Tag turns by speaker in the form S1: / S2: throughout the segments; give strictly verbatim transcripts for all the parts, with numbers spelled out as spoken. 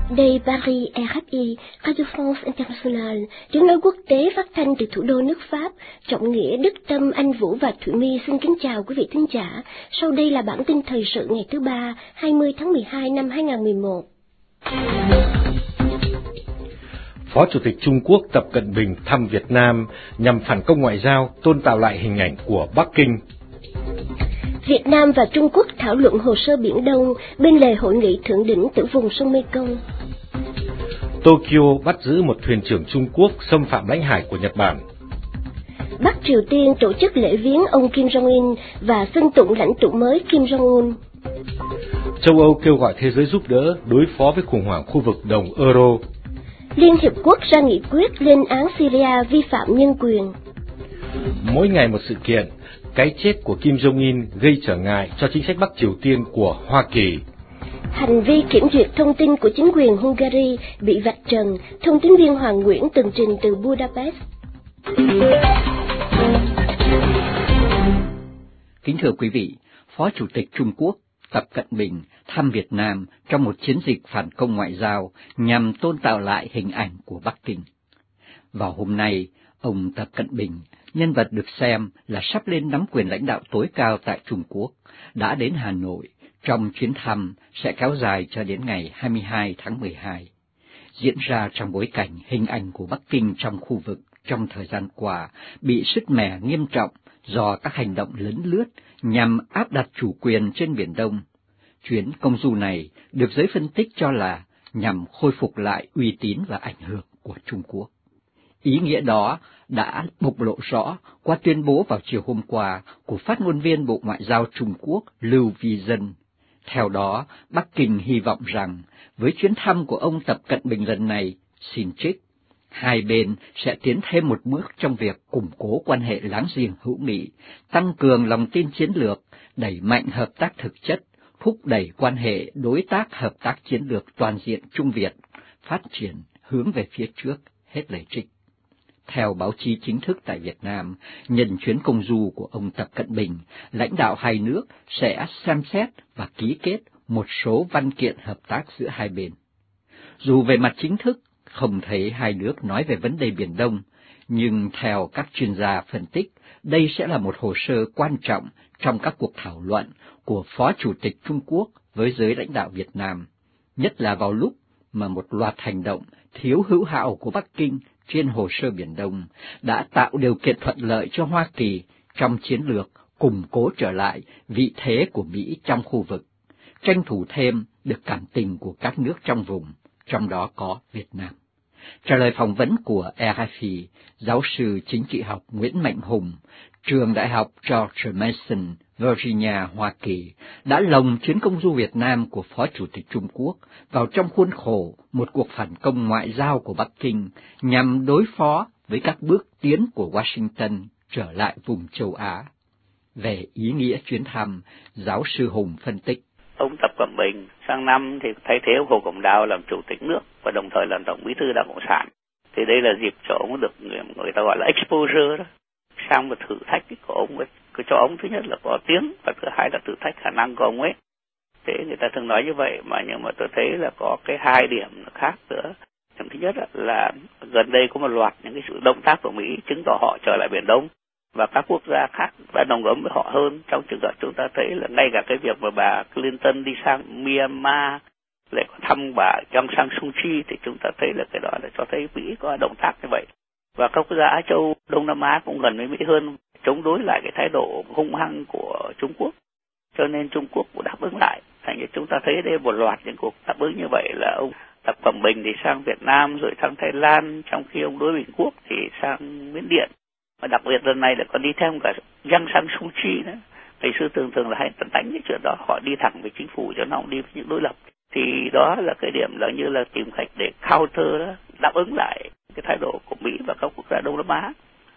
S1: Đây Paris rờ ép i, Radio France Internationale, tiếng nói quốc tế phát thanh từ thủ đô nước Pháp. Trọng Nghĩa, Đức Tâm, Anh Vũ và Thụy My xin kính chào quý vị thính giả. Sau đây là bản tin thời sự ngày thứ ba, hai mươi tháng mười hai năm hai nghìn không trăm mười một.
S2: Phó Chủ tịch Trung Quốc Tập Cận Bình thăm Việt Nam nhằm phản công ngoại giao, tôn tạo lại hình ảnh của Bắc Kinh.
S1: Việt Nam và Trung Quốc thảo luận hồ sơ Biển Đông bên lề hội nghị thượng đỉnh tiểu vùng sông Mekong.
S2: Tokyo bắt giữ một thuyền trưởng Trung Quốc xâm phạm lãnh hải của Nhật Bản.
S1: Bắc Triều Tiên tổ chức lễ viếng ông Kim Jong-un và xưng tụng lãnh tụ mới Kim Jong-un.
S2: Châu Âu kêu gọi thế giới giúp đỡ đối phó với khủng hoảng khu vực đồng euro.
S1: Liên Hiệp Quốc ra nghị quyết lên án Syria vi phạm nhân quyền.
S2: Mỗi ngày một sự kiện, cái chết của Kim Jong-un gây trở ngại cho chính sách Bắc Triều Tiên của Hoa Kỳ.
S1: Hành vi kiểm duyệt thông tin của chính quyền Hungary bị vạch trần, thông tin viên Hoàng Nguyễn tường trình từ Budapest.
S3: Kính thưa quý vị, Phó Chủ tịch Trung Quốc Tập Cận Bình thăm Việt Nam trong một chiến dịch phản công ngoại giao nhằm tôn tạo lại hình ảnh của Bắc Kinh. Vào hôm nay, ông Tập Cận Bình, nhân vật được xem là sắp lên nắm quyền lãnh đạo tối cao tại Trung Quốc, đã đến Hà Nội trong chuyến thăm sẽ kéo dài cho đến ngày hai mươi hai tháng mười hai. Diễn ra trong bối cảnh hình ảnh của Bắc Kinh trong khu vực trong thời gian qua bị sứt mẻ nghiêm trọng do các hành động lấn lướt nhằm áp đặt chủ quyền trên Biển Đông. Chuyến công du này được giới phân tích cho là nhằm khôi phục lại uy tín và ảnh hưởng của Trung Quốc. Ý nghĩa đó đã bộc lộ rõ qua tuyên bố vào chiều hôm qua của phát ngôn viên Bộ Ngoại giao Trung Quốc Lưu Vi Dân. Theo đó, Bắc Kinh hy vọng rằng với chuyến thăm của ông Tập Cận Bình lần này, xin trích, hai bên sẽ tiến thêm một bước trong việc củng cố quan hệ láng giềng hữu nghị, tăng cường lòng tin chiến lược, đẩy mạnh hợp tác thực chất, thúc đẩy quan hệ đối tác hợp tác chiến lược toàn diện Trung Việt, phát triển hướng về phía trước, hết lời trích. Theo báo chí chính thức tại Việt Nam, nhân chuyến công du của ông Tập Cận Bình, lãnh đạo hai nước sẽ xem xét và ký kết một số văn kiện hợp tác giữa hai bên. Dù về mặt chính thức, không thấy hai nước nói về vấn đề Biển Đông, nhưng theo các chuyên gia phân tích, đây sẽ là một hồ sơ quan trọng trong các cuộc thảo luận của Phó Chủ tịch Trung Quốc với giới lãnh đạo Việt Nam, nhất là vào lúc mà một loạt hành động thiếu hữu hảo của Bắc Kinh trên hồ sơ Biển Đông đã tạo điều kiện thuận lợi cho Hoa Kỳ trong chiến lược củng cố trở lại vị thế của Mỹ trong khu vực, tranh thủ thêm được cảm tình của các nước trong vùng, trong đó có Việt Nam. Trả lời phỏng vấn của rờ ép i, giáo sư chính trị học Nguyễn Mạnh Hùng, trường Đại học George Mason, Virginia, Hoa Kỳ, đã lồng chuyến công du Việt Nam của Phó Chủ tịch Trung Quốc vào trong khuôn khổ một cuộc phản công ngoại giao của Bắc Kinh nhằm đối phó với các bước tiến của Washington trở lại vùng châu Á. Về ý nghĩa chuyến thăm, giáo sư Hùng phân tích.
S4: Ông Tập Cận Bình sang năm thì thay thế ông Hồ Cẩm Đào làm chủ tịch nước và đồng thời làm tổng bí thư Đảng Cộng sản. Thì đây là dịp cho ông được người, người ta gọi là exposure đó, sang một thử thách của ông ấy. Cứ cho ông thứ nhất là có tiếng và thứ hai là thử thách khả năng của ông ấy. Thế người ta thường nói như vậy mà nhưng mà tôi thấy là có cái hai điểm khác nữa. Điểm thứ nhất là gần đây có một loạt những cái sự động tác của Mỹ chứng tỏ họ trở lại Biển Đông. Và các quốc gia khác đã đồng gấm với họ hơn. Trong trường hợp chúng ta thấy là ngay cả cái việc mà bà Clinton đi sang Myanmar lại có thăm bà Aung San Suu Kyi thì chúng ta thấy là cái đó là cho thấy Mỹ có động tác như vậy. Và các quốc gia Á Châu, Đông Nam Á cũng gần với Mỹ hơn, chống đối lại cái thái độ hung hăng của Trung Quốc. Cho nên Trung Quốc cũng đáp ứng lại. Thành ra chúng ta thấy đây một loạt những cuộc đáp ứng như vậy là ông Tập Cận Bình thì sang Việt Nam rồi sang Thái Lan, trong khi ông Đối Bình Quốc thì sang Miến Điện. Và đặc biệt lần này lại còn đi theo cả Aung San Suu Kyi nữa. Ngày xưa thường thường là hay tấn đánh cái chuyện đó, họ đi thẳng về chính phủ cho nó không đi với những đối lập. Thì đó là cái điểm là như là tìm cách để counter đó, đáp ứng lại cái thái độ của Mỹ và các quốc gia Đông Nam Á.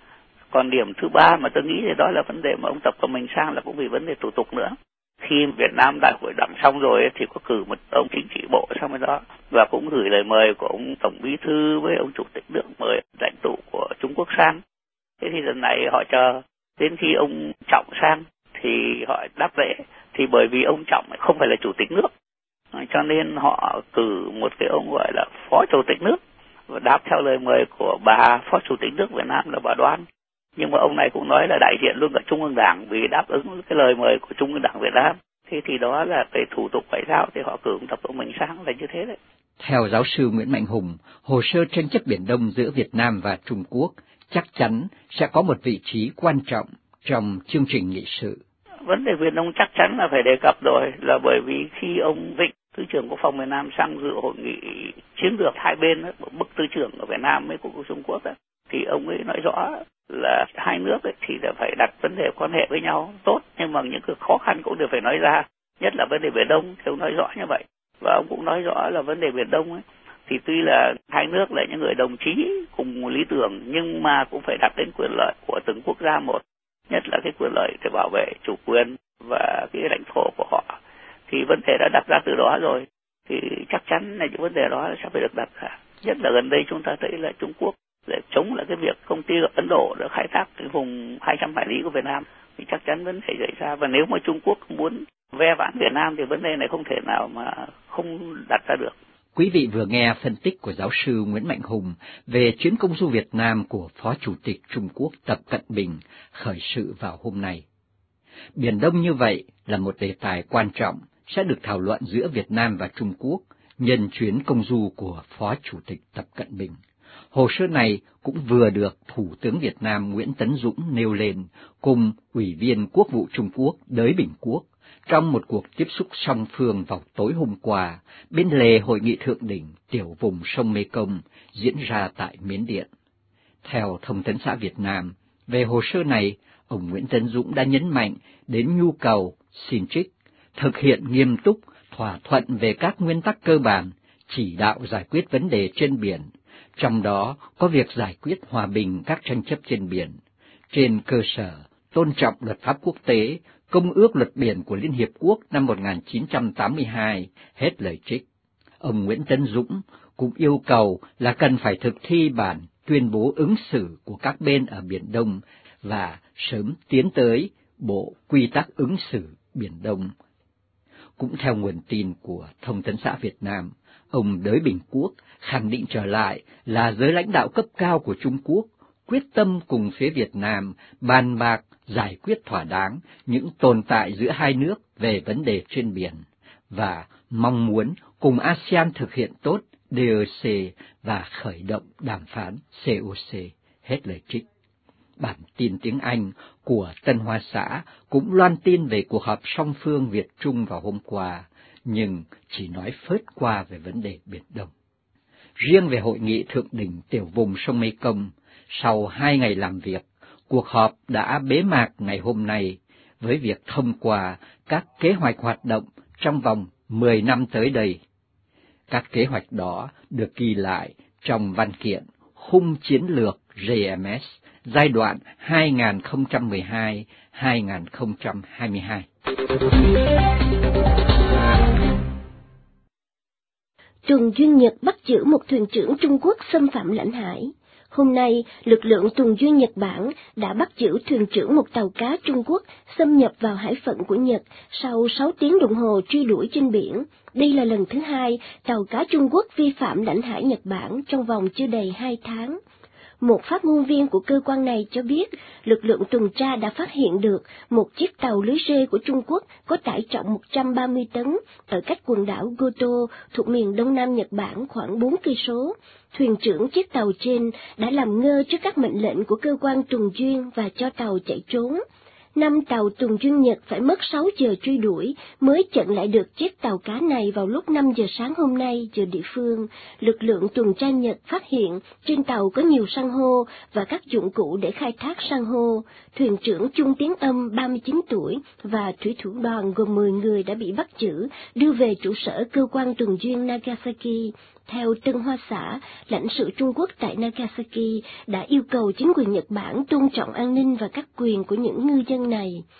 S4: Còn điểm thứ ba mà tôi nghĩ thì đó là vấn đề mà ông Tập Cận Bình sang là cũng vì vấn đề thủ tục nữa. Khi Việt Nam đại hội đảng xong rồi thì có cử một ông chính trị bộ sang bên đó và cũng gửi lời mời của ông Tổng Bí thư với ông Chủ tịch nước mời lãnh tụ của Trung Quốc sang. Thế thì lần này họ chờ đến khi ông Trọng sang thì họ đáp lễ. Thì bởi vì ông Trọng không phải là chủ tịch nước cho nên họ cử một cái ông gọi là phó chủ tịch nước và đáp theo lời mời của bà phó chủ tịch nước Việt Nam là bà Đoan. Nhưng mà ông này cũng nói là đại diện luôn cả Trung ương Đảng vì đáp ứng cái lời mời của Trung ương Đảng Việt Nam. Thế thì đó là về thủ tục ngoại giao thì họ cử ông Tập Cận Bình sang là như thế đấy.
S3: Theo giáo sư Nguyễn Mạnh Hùng, hồ sơ tranh chấp Biển Đông giữa Việt Nam và Trung Quốc chắc chắn sẽ có một vị trí quan trọng trong chương trình nghị sự.
S4: Vấn đề Biển Đông chắc chắn là phải đề cập rồi, là bởi vì khi ông Vịnh, Thứ trưởng Quốc phòng Việt Nam sang dự hội nghị chiến lược hai bên, bức Thứ trưởng ở Việt Nam với của Trung Quốc ấy, thì ông ấy nói rõ là hai nước ấy thì là phải đặt vấn đề quan hệ với nhau tốt, nhưng mà những cái khó khăn cũng đều phải nói ra, nhất là vấn đề Biển Đông thì ông nói rõ như vậy. Và ông cũng nói rõ là vấn đề Biển Đông ấy thì tuy là hai nước là những người đồng chí cùng một lý tưởng nhưng mà cũng phải đặt đến quyền lợi của từng quốc gia một, nhất là cái quyền lợi để bảo vệ chủ quyền và cái lãnh thổ của họ. Thì vấn đề đã đặt ra từ đó rồi, thì chắc chắn là những vấn đề đó sẽ phải được đặt ra. Nhất là gần đây chúng ta thấy là Trung Quốc để chống lại cái việc công ty Ấn Độ đã khai thác cái vùng hai trăm hải lý của Việt Nam, thì chắc chắn vấn đề xảy ra. Và nếu mà Trung Quốc muốn ve vãn Việt Nam thì vấn đề này không thể nào mà không đặt ra được.
S3: Quý vị vừa nghe phân tích của giáo sư Nguyễn Mạnh Hùng về chuyến công du Việt Nam của Phó Chủ tịch Trung Quốc Tập Cận Bình khởi sự vào hôm nay. Biển Đông như vậy là một đề tài quan trọng sẽ được thảo luận giữa Việt Nam và Trung Quốc nhân chuyến công du của Phó Chủ tịch Tập Cận Bình. Hồ sơ này cũng vừa được Thủ tướng Việt Nam Nguyễn Tấn Dũng nêu lên cùng Ủy viên Quốc vụ Trung Quốc Đới Bình Quốc trong một cuộc tiếp xúc song phương vào tối hôm qua bên lề hội nghị thượng đỉnh tiểu vùng sông Mekong diễn ra tại Miến Điện. Theo Thông tấn xã Việt Nam, về hồ sơ này, ông Nguyễn Tấn Dũng đã nhấn mạnh đến nhu cầu xin trích, thực hiện nghiêm túc thỏa thuận về các nguyên tắc cơ bản, chỉ đạo giải quyết vấn đề trên biển, trong đó có việc giải quyết hòa bình các tranh chấp trên biển, trên cơ sở tôn trọng luật pháp quốc tế, Công ước Luật Biển của Liên Hiệp Quốc năm một nghìn chín trăm tám mươi hai, hết lời trích. Ông Nguyễn Tấn Dũng cũng yêu cầu là cần phải thực thi bản tuyên bố ứng xử của các bên ở Biển Đông và sớm tiến tới Bộ Quy tắc ứng xử Biển Đông. Cũng theo nguồn tin của Thông tấn xã Việt Nam, ông Đới Bình Quốc khẳng định trở lại là giới lãnh đạo cấp cao của Trung Quốc quyết tâm cùng phía Việt Nam bàn bạc giải quyết thỏa đáng những tồn tại giữa hai nước về vấn đề trên biển và mong muốn cùng a sê an thực hiện tốt đê o xê và khởi động đàm phán xê o xê, hết lời trích. Bản tin tiếng Anh của Tân Hoa Xã cũng loan tin về cuộc họp song phương Việt-Trung vào hôm qua, nhưng chỉ nói phớt qua về vấn đề Biển Đông. Riêng về hội nghị thượng đỉnh tiểu vùng sông Mekong, sau hai ngày làm việc, cuộc họp đã bế mạc ngày hôm nay với việc thông qua các kế hoạch hoạt động trong vòng mười năm tới đây. Các kế hoạch đó được ghi lại trong văn kiện Khung Chiến lược giê em ét giai đoạn hai nghìn không trăm mười hai đến hai nghìn không trăm hai mươi hai.
S1: Tuần Duyên Nhật bắt giữ một thuyền trưởng Trung Quốc xâm phạm lãnh hải. Hôm nay, lực lượng tuần duyên Nhật Bản đã bắt giữ thuyền trưởng một tàu cá Trung Quốc xâm nhập vào hải phận của Nhật sau sáu tiếng đồng hồ truy đuổi trên biển. Đây là lần thứ hai tàu cá Trung Quốc vi phạm lãnh hải Nhật Bản trong vòng chưa đầy hai tháng. Một phát ngôn viên của cơ quan này cho biết, lực lượng tuần tra đã phát hiện được một chiếc tàu lưới rê của Trung Quốc có tải trọng một trăm ba mươi tấn ở cách quần đảo Goto thuộc miền đông nam Nhật Bản khoảng bốn cây số. Thuyền trưởng chiếc tàu trên đã làm ngơ trước các mệnh lệnh của cơ quan tuần duyên và cho tàu chạy trốn. Năm tàu tuần duyên Nhật phải mất sáu giờ truy đuổi mới chặn lại được chiếc tàu cá này vào lúc năm giờ sáng hôm nay giờ địa phương. Lực lượng tuần tra Nhật phát hiện trên tàu có nhiều san hô và các dụng cụ để khai thác san hô. Thuyền trưởng Chung Tiến Âm ba mươi chín tuổi và thủy thủ đoàn gồm mười người đã bị bắt giữ, đưa về trụ sở cơ quan tuần duyên Nagasaki. Theo Tân Hoa Xã, lãnh sự Trung Quốc tại Nagasaki đã yêu cầu chính quyền Nhật Bản tôn trọng an ninh và các quyền của những ngư dân này.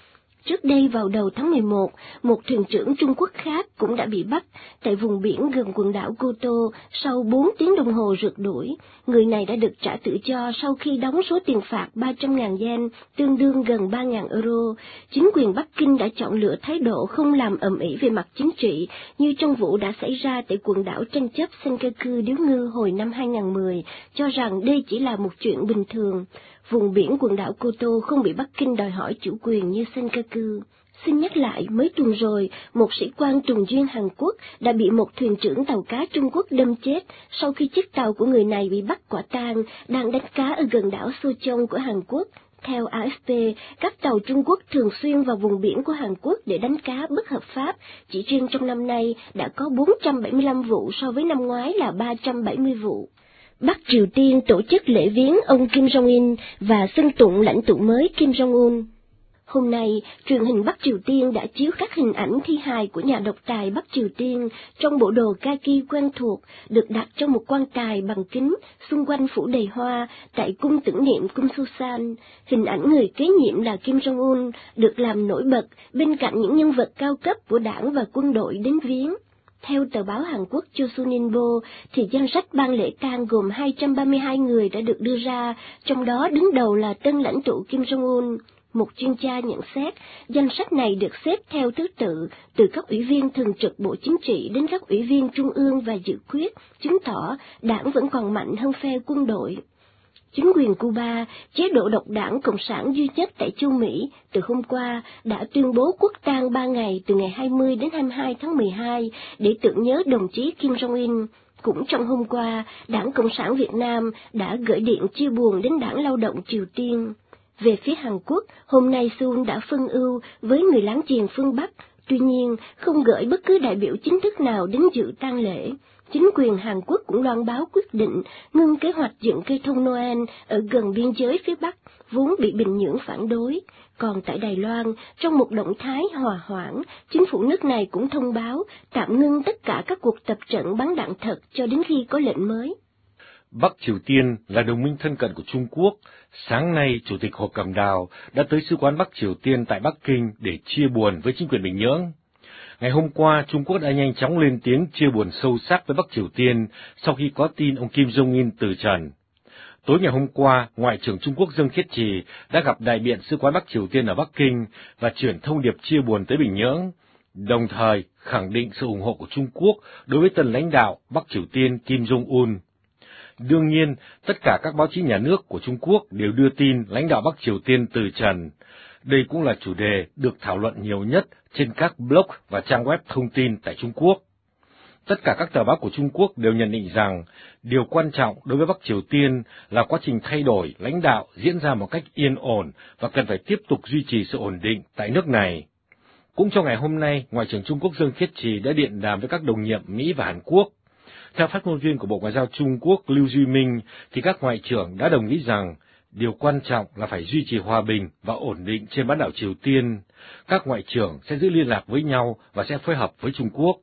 S1: Trước đây vào đầu tháng mười một, một thuyền trưởng Trung Quốc khác cũng đã bị bắt tại vùng biển gần quần đảo Cô Tô sau bốn tiếng đồng hồ rượt đuổi. Người này đã được trả tự do sau khi đóng số tiền phạt ba trăm nghìn yen, tương đương gần ba nghìn euro. Chính quyền Bắc Kinh đã chọn lựa thái độ không làm ầm ĩ về mặt chính trị như trong vụ đã xảy ra tại quần đảo tranh chấp Senkaku Điếu Ngư hồi năm hai nghìn không trăm mười, cho rằng đây chỉ là một chuyện bình thường. Vùng biển quần đảo Cô Tô không bị Bắc Kinh đòi hỏi chủ quyền như Senkaku. Xin nhắc lại, mấy tuần rồi, một sĩ quan tuần duyên Hàn Quốc đã bị một thuyền trưởng tàu cá Trung Quốc đâm chết sau khi chiếc tàu của người này bị bắt quả tang đang đánh cá ở gần đảo Sochon của Hàn Quốc. Theo a ép pê, các tàu Trung Quốc thường xuyên vào vùng biển của Hàn Quốc để đánh cá bất hợp pháp. Chỉ riêng trong năm nay đã có bốn trăm bảy mươi lăm vụ so với năm ngoái là ba trăm bảy mươi vụ. Bắc Triều Tiên tổ chức lễ viếng ông Kim Jong-un và xưng tụng lãnh tụ mới Kim Jong-un. Hôm nay, truyền hình Bắc Triều Tiên đã chiếu các hình ảnh thi hài của nhà độc tài Bắc Triều Tiên trong bộ đồ kaki quen thuộc, được đặt trong một quan tài bằng kính, xung quanh phủ đầy hoa, tại cung tưởng niệm cung Susan. Hình ảnh người kế nhiệm là Kim Jong-un được làm nổi bật bên cạnh những nhân vật cao cấp của đảng và quân đội đến viếng. Theo tờ báo Hàn Quốc Chosunilbo, thì danh sách ban lễ tang gồm hai trăm ba mươi hai người đã được đưa ra, trong đó đứng đầu là tân lãnh tụ Kim Jong-un. Một chuyên gia nhận xét, danh sách này được xếp theo thứ tự, từ các ủy viên thường trực Bộ Chính trị đến các ủy viên Trung ương và dự quyết, chứng tỏ đảng vẫn còn mạnh hơn phe quân đội. Chính quyền Cuba, chế độ độc đảng Cộng sản duy nhất tại châu Mỹ, từ hôm qua đã tuyên bố quốc tang ba ngày từ ngày hai mươi đến hai mươi hai tháng mười hai để tưởng nhớ đồng chí Kim Jong-un. Cũng trong hôm qua, Đảng Cộng sản Việt Nam đã gửi điện chia buồn đến Đảng Lao động Triều Tiên. Về phía Hàn Quốc, hôm nay Seoul đã phân ưu với người láng giềng phương Bắc, tuy nhiên không gửi bất cứ đại biểu chính thức nào đến dự tang lễ. Chính quyền Hàn Quốc cũng loan báo quyết định ngưng kế hoạch dựng cây thông Noel ở gần biên giới phía Bắc, vốn bị Bình Nhưỡng phản đối. Còn tại Đài Loan, trong một động thái hòa hoãn, chính phủ nước này cũng thông báo tạm ngưng tất cả các cuộc tập trận bắn đạn thật cho đến khi có lệnh mới.
S2: Bắc Triều Tiên là đồng minh thân cận của Trung Quốc. Sáng nay, Chủ tịch Hồ Cẩm Đào đã tới Sứ quán Bắc Triều Tiên tại Bắc Kinh để chia buồn với chính quyền Bình Nhưỡng. Ngày hôm qua, Trung Quốc đã nhanh chóng lên tiếng chia buồn sâu sắc với Bắc Triều Tiên sau khi có tin ông Kim Jong-un từ trần. Tối ngày hôm qua, Ngoại trưởng Trung Quốc Dương Khiết Trì đã gặp đại biện Sứ quán Bắc Triều Tiên ở Bắc Kinh và chuyển thông điệp chia buồn tới Bình Nhưỡng, đồng thời khẳng định sự ủng hộ của Trung Quốc đối với tân lãnh đạo Bắc Triều Tiên Kim Jong-un. Đương nhiên, tất cả các báo chí nhà nước của Trung Quốc đều đưa tin lãnh đạo Bắc Triều Tiên từ trần. Đây cũng là chủ đề được thảo luận nhiều nhất trên các blog và trang web thông tin tại Trung Quốc. Tất cả các tờ báo của Trung Quốc đều nhận định rằng điều quan trọng đối với Bắc Triều Tiên là quá trình thay đổi lãnh đạo diễn ra một cách yên ổn và cần phải tiếp tục duy trì sự ổn định tại nước này. Cũng trong ngày hôm nay, Ngoại trưởng Trung Quốc Dương Khiết Trì đã điện đàm với các đồng nhiệm Mỹ và Hàn Quốc. Theo phát ngôn viên của Bộ Ngoại giao Trung Quốc Lưu Duy Minh, thì các ngoại trưởng đã đồng ý rằng điều quan trọng là phải duy trì hòa bình và ổn định trên bán đảo Triều Tiên. Các ngoại trưởng sẽ giữ liên lạc với nhau và sẽ phối hợp với Trung Quốc.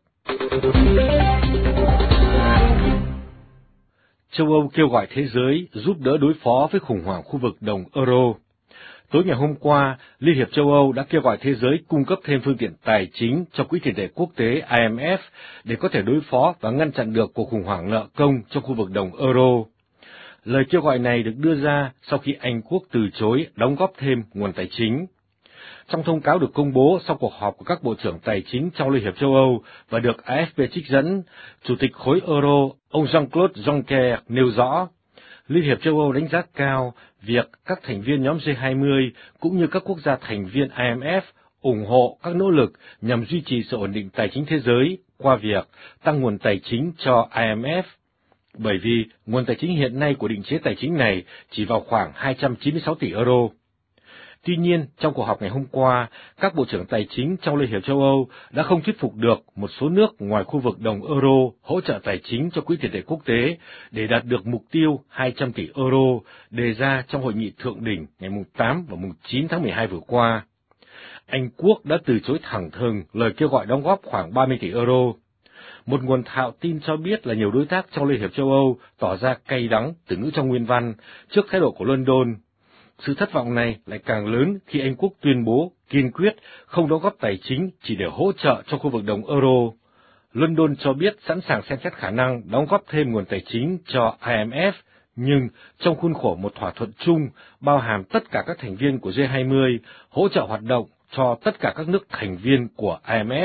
S2: Châu Âu kêu gọi thế giới giúp đỡ đối phó với khủng hoảng khu vực đồng euro. Tối ngày hôm qua, Liên hiệp châu Âu đã kêu gọi thế giới cung cấp thêm phương tiện tài chính cho Quỹ tiền tệ quốc tế I M F để có thể đối phó và ngăn chặn được cuộc khủng hoảng nợ công trong khu vực đồng euro. Lời kêu gọi này được đưa ra sau khi Anh Quốc từ chối đóng góp thêm nguồn tài chính. Trong thông cáo được công bố sau cuộc họp của các bộ trưởng tài chính trong Liên hiệp châu Âu và được A F P trích dẫn, Chủ tịch khối euro, ông Jean-Claude Juncker nêu rõ, Liên hiệp châu Âu đánh giá cao việc các thành viên nhóm G hai mươi cũng như các quốc gia thành viên I M F ủng hộ các nỗ lực nhằm duy trì sự ổn định tài chính thế giới qua việc tăng nguồn tài chính cho I M F, bởi vì nguồn tài chính hiện nay của định chế tài chính này chỉ vào khoảng hai trăm chín mươi sáu tỷ euro. Tuy nhiên, trong cuộc họp ngày hôm qua, các bộ trưởng tài chính trong Liên hiệp châu Âu đã không thuyết phục được một số nước ngoài khu vực đồng euro hỗ trợ tài chính cho Quỹ tiền tệ quốc tế để đạt được mục tiêu hai trăm tỷ euro đề ra trong hội nghị thượng đỉnh ngày tám và chín tháng mười hai vừa qua. Anh Quốc đã từ chối thẳng thừng lời kêu gọi đóng góp khoảng ba mươi tỷ euro. Một nguồn thạo tin cho biết là nhiều đối tác trong Liên hiệp châu Âu tỏ ra cay đắng từ ngữ trong nguyên văn trước thái độ của London. Sự thất vọng này lại càng lớn khi Anh Quốc tuyên bố kiên quyết không đóng góp tài chính chỉ để hỗ trợ cho khu vực đồng euro. London cho biết sẵn sàng xem xét khả năng đóng góp thêm nguồn tài chính cho I M F, nhưng trong khuôn khổ một thỏa thuận chung bao hàm tất cả các thành viên của G hai mươi hỗ trợ hoạt động cho tất cả các nước thành viên của I M F.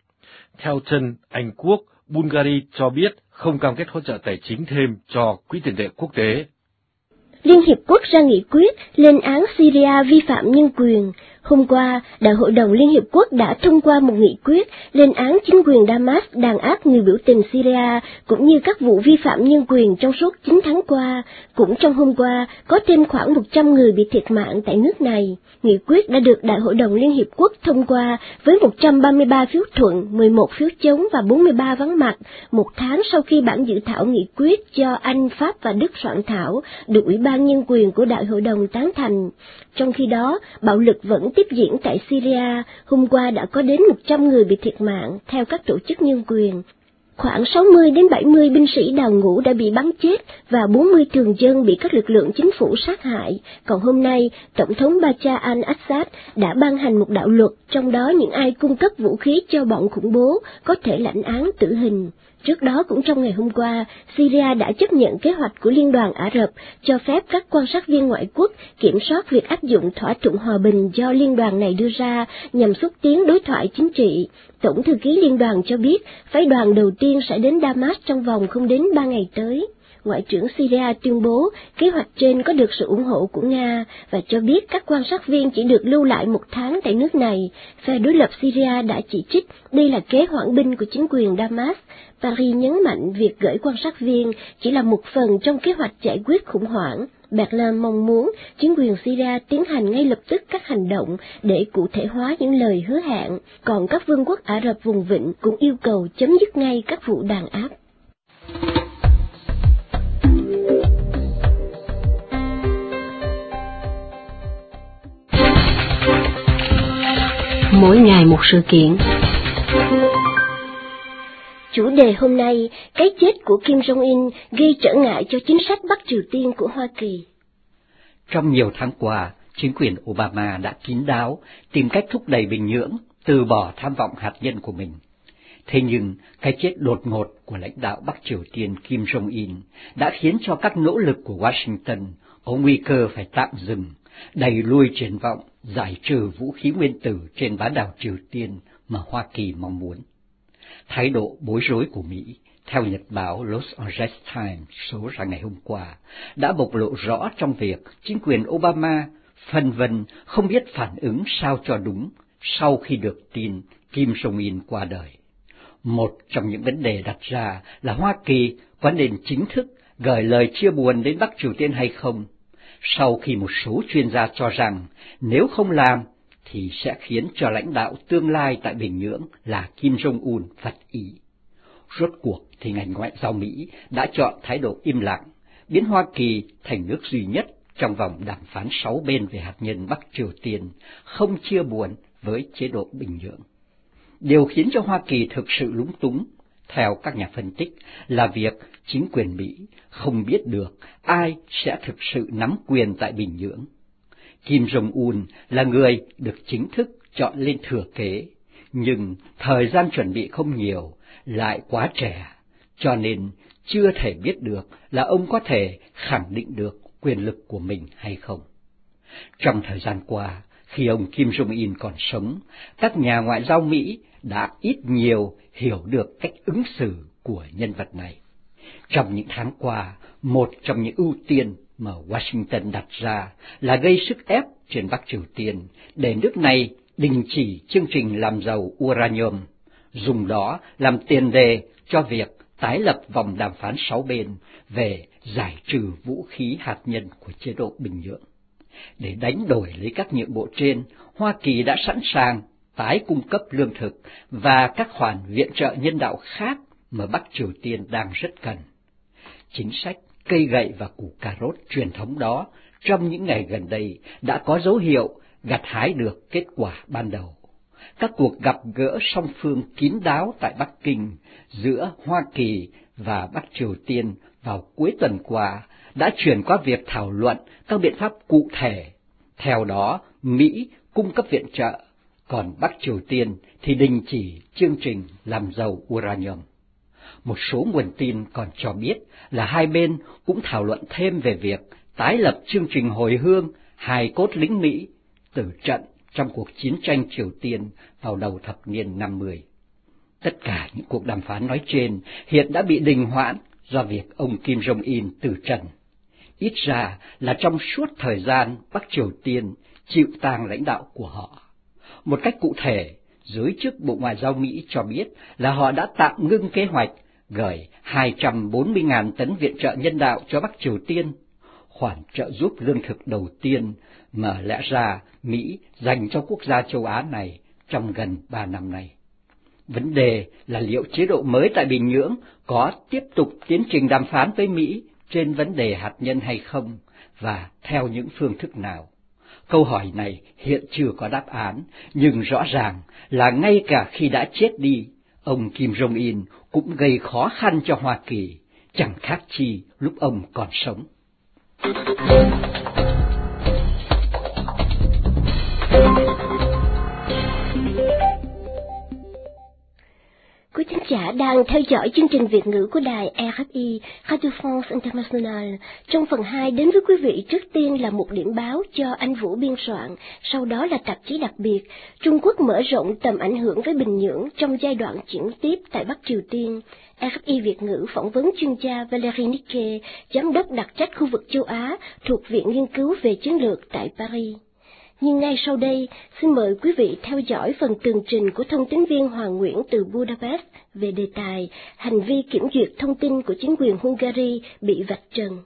S2: Theo chân Anh Quốc, Bulgaria cho biết không cam kết hỗ trợ tài chính thêm cho Quỹ tiền tệ quốc tế.
S1: Liên Hiệp Quốc ra nghị quyết lên án Syria vi phạm nhân quyền. Hôm qua, Đại hội đồng Liên Hiệp Quốc đã thông qua một nghị quyết lên án chính quyền Damas đàn áp người biểu tình Syria, cũng như các vụ vi phạm nhân quyền trong suốt chín tháng qua. Cũng trong hôm qua, có thêm khoảng một trăm người bị thiệt mạng tại nước này. Nghị quyết đã được Đại hội đồng Liên Hiệp Quốc thông qua với một trăm ba mươi ba phiếu thuận, mười một phiếu chống và bốn mươi ba vắng mặt, một tháng sau khi bản dự thảo nghị quyết do Anh, Pháp và Đức soạn thảo được Ủy ban Nhân quyền của Đại hội đồng tán thành. Trong khi đó, bạo lực vẫn tiếp diễn tại Syria. Hôm qua đã có đến một trăm người bị thiệt mạng, theo các tổ chức nhân quyền. Khoảng sáu mươi đến bảy mươi binh sĩ đào ngũ đã bị bắn chết và bốn mươi thường dân bị các lực lượng chính phủ sát hại. Còn hôm nay, Tổng thống Bashar al-Assad đã ban hành một đạo luật, trong đó những ai cung cấp vũ khí cho bọn khủng bố có thể lãnh án tử hình. Trước đó cũng trong ngày hôm qua, Syria đã chấp nhận kế hoạch của Liên đoàn Ả Rập cho phép các quan sát viên ngoại quốc kiểm soát việc áp dụng thỏa thuận hòa bình do liên đoàn này đưa ra nhằm xúc tiến đối thoại chính trị. Tổng thư ký liên đoàn cho biết phái đoàn đầu tiên sẽ đến Damas trong vòng không đến ba ngày tới. Ngoại trưởng Syria tuyên bố kế hoạch trên có được sự ủng hộ của Nga và cho biết các quan sát viên chỉ được lưu lại một tháng tại nước này. Phe đối lập Syria đã chỉ trích đây là kế hoãn binh của chính quyền Damas. Paris nhấn mạnh việc gửi quan sát viên chỉ là một phần trong kế hoạch giải quyết khủng hoảng. Berlin mong muốn chính quyền Syria tiến hành ngay lập tức các hành động để cụ thể hóa những lời hứa hẹn, còn các vương quốc Ả Rập vùng vịnh cũng yêu cầu chấm dứt ngay các vụ đàn áp.
S5: Mỗi ngày một sự kiện.
S1: Chủ đề hôm nay, cái chết của Kim Jong-un gây trở ngại cho chính sách Bắc Triều Tiên của Hoa Kỳ.
S3: Trong nhiều tháng qua, chính quyền Obama đã kín đáo tìm cách thúc đẩy Bình Nhưỡng từ bỏ tham vọng hạt nhân của mình. Thế nhưng, cái chết đột ngột của lãnh đạo Bắc Triều Tiên Kim Jong-un đã khiến cho các nỗ lực của Washington có nguy cơ phải tạm dừng, đẩy lui triển vọng giải trừ vũ khí nguyên tử trên bán đảo Triều Tiên mà Hoa Kỳ mong muốn. Thái độ bối rối của Mỹ, theo nhật báo Los Angeles Times số ra ngày hôm qua, đã bộc lộ rõ trong việc chính quyền Obama phân vân không biết phản ứng sao cho đúng sau khi được tin Kim Jong-un qua đời. Một trong những vấn đề đặt ra là Hoa Kỳ có nên chính thức gửi lời chia buồn đến Bắc Triều Tiên hay không, sau khi một số chuyên gia cho rằng nếu không làm thì sẽ khiến cho lãnh đạo tương lai tại Bình Nhưỡng là Kim Jong-un phật ý. Rốt cuộc thì ngành ngoại giao Mỹ đã chọn thái độ im lặng, biến Hoa Kỳ thành nước duy nhất trong vòng đàm phán sáu bên về hạt nhân Bắc Triều Tiên, không chia buồn với chế độ Bình Nhưỡng. Điều khiến cho Hoa Kỳ thực sự lúng túng, theo các nhà phân tích, là việc chính quyền Mỹ không biết được ai sẽ thực sự nắm quyền tại Bình Nhưỡng. Kim Jong-un là người được chính thức chọn lên thừa kế, nhưng thời gian chuẩn bị không nhiều, lại quá trẻ, cho nên chưa thể biết được là ông có thể khẳng định được quyền lực của mình hay không. Trong thời gian qua, khi ông Kim Jong-un còn sống, các nhà ngoại giao Mỹ đã ít nhiều hiểu được cách ứng xử của nhân vật này. Trong những tháng qua, một trong những ưu tiên mà Washington đặt ra là gây sức ép trên Bắc Triều Tiên để nước này đình chỉ chương trình làm giàu uranium, dùng đó làm tiền đề cho việc tái lập vòng đàm phán sáu bên về giải trừ vũ khí hạt nhân của chế độ Bình Nhưỡng. Để đánh đổi lấy các nhượng bộ trên, Hoa Kỳ đã sẵn sàng tái cung cấp lương thực và các khoản viện trợ nhân đạo khác mà Bắc Triều Tiên đang rất cần. Chính sách cây gậy và củ cà rốt truyền thống đó trong những ngày gần đây đã có dấu hiệu gặt hái được kết quả ban đầu. Các cuộc gặp gỡ song phương kín đáo tại Bắc Kinh giữa Hoa Kỳ và Bắc Triều Tiên vào cuối tuần qua đã chuyển qua việc thảo luận các biện pháp cụ thể. Theo đó, Mỹ cung cấp viện trợ còn Bắc Triều Tiên thì đình chỉ chương trình làm giàu uranium. Một số nguồn tin còn cho biết là hai bên cũng thảo luận thêm về việc tái lập chương trình hồi hương hài cốt lính Mỹ tử trận trong cuộc chiến tranh Triều Tiên vào đầu thập niên năm mươi. Tất cả những cuộc đàm phán nói trên hiện đã bị đình hoãn do việc ông Kim Jong-un từ trần. Ít ra là trong suốt thời gian Bắc Triều Tiên chịu tang lãnh đạo của họ. Một cách cụ thể, giới chức Bộ Ngoại giao Mỹ cho biết là họ đã tạm ngưng kế hoạch gửi hai trăm bốn mươi nghìn tấn viện trợ nhân đạo cho Bắc Triều Tiên, khoản trợ giúp lương thực đầu tiên mà lẽ ra Mỹ dành cho quốc gia châu Á này trong gần ba năm nay. Vấn đề là liệu chế độ mới tại Bình Nhưỡng có tiếp tục tiến trình đàm phán với Mỹ trên vấn đề hạt nhân hay không, và theo những phương thức nào. Câu hỏi này hiện chưa có đáp án, nhưng rõ ràng là ngay cả khi đã chết đi, ông Kim Jong-un cũng gây khó khăn cho Hoa Kỳ, chẳng khác chi lúc ông còn sống.
S1: Quý thính giả đang theo dõi chương trình Việt ngữ của đài rờ ép i, Radio France International. Trong phần hai đến với quý vị trước tiên là một điểm báo do anh Vũ biên soạn, sau đó là tạp chí đặc biệt Trung Quốc mở rộng tầm ảnh hưởng với Bình Nhưỡng trong giai đoạn chuyển tiếp tại Bắc Triều Tiên. rờ ép i Việt ngữ phỏng vấn chuyên gia Valery Nicke, giám đốc đặc trách khu vực châu Á thuộc Viện Nghiên cứu về Chiến lược tại Paris. Nhưng ngay sau đây, xin mời quý vị theo dõi phần tường trình của thông tín viên Hoàng Nguyễn từ Budapest về đề tài hành vi kiểm duyệt thông tin của chính quyền Hungary bị vạch trần.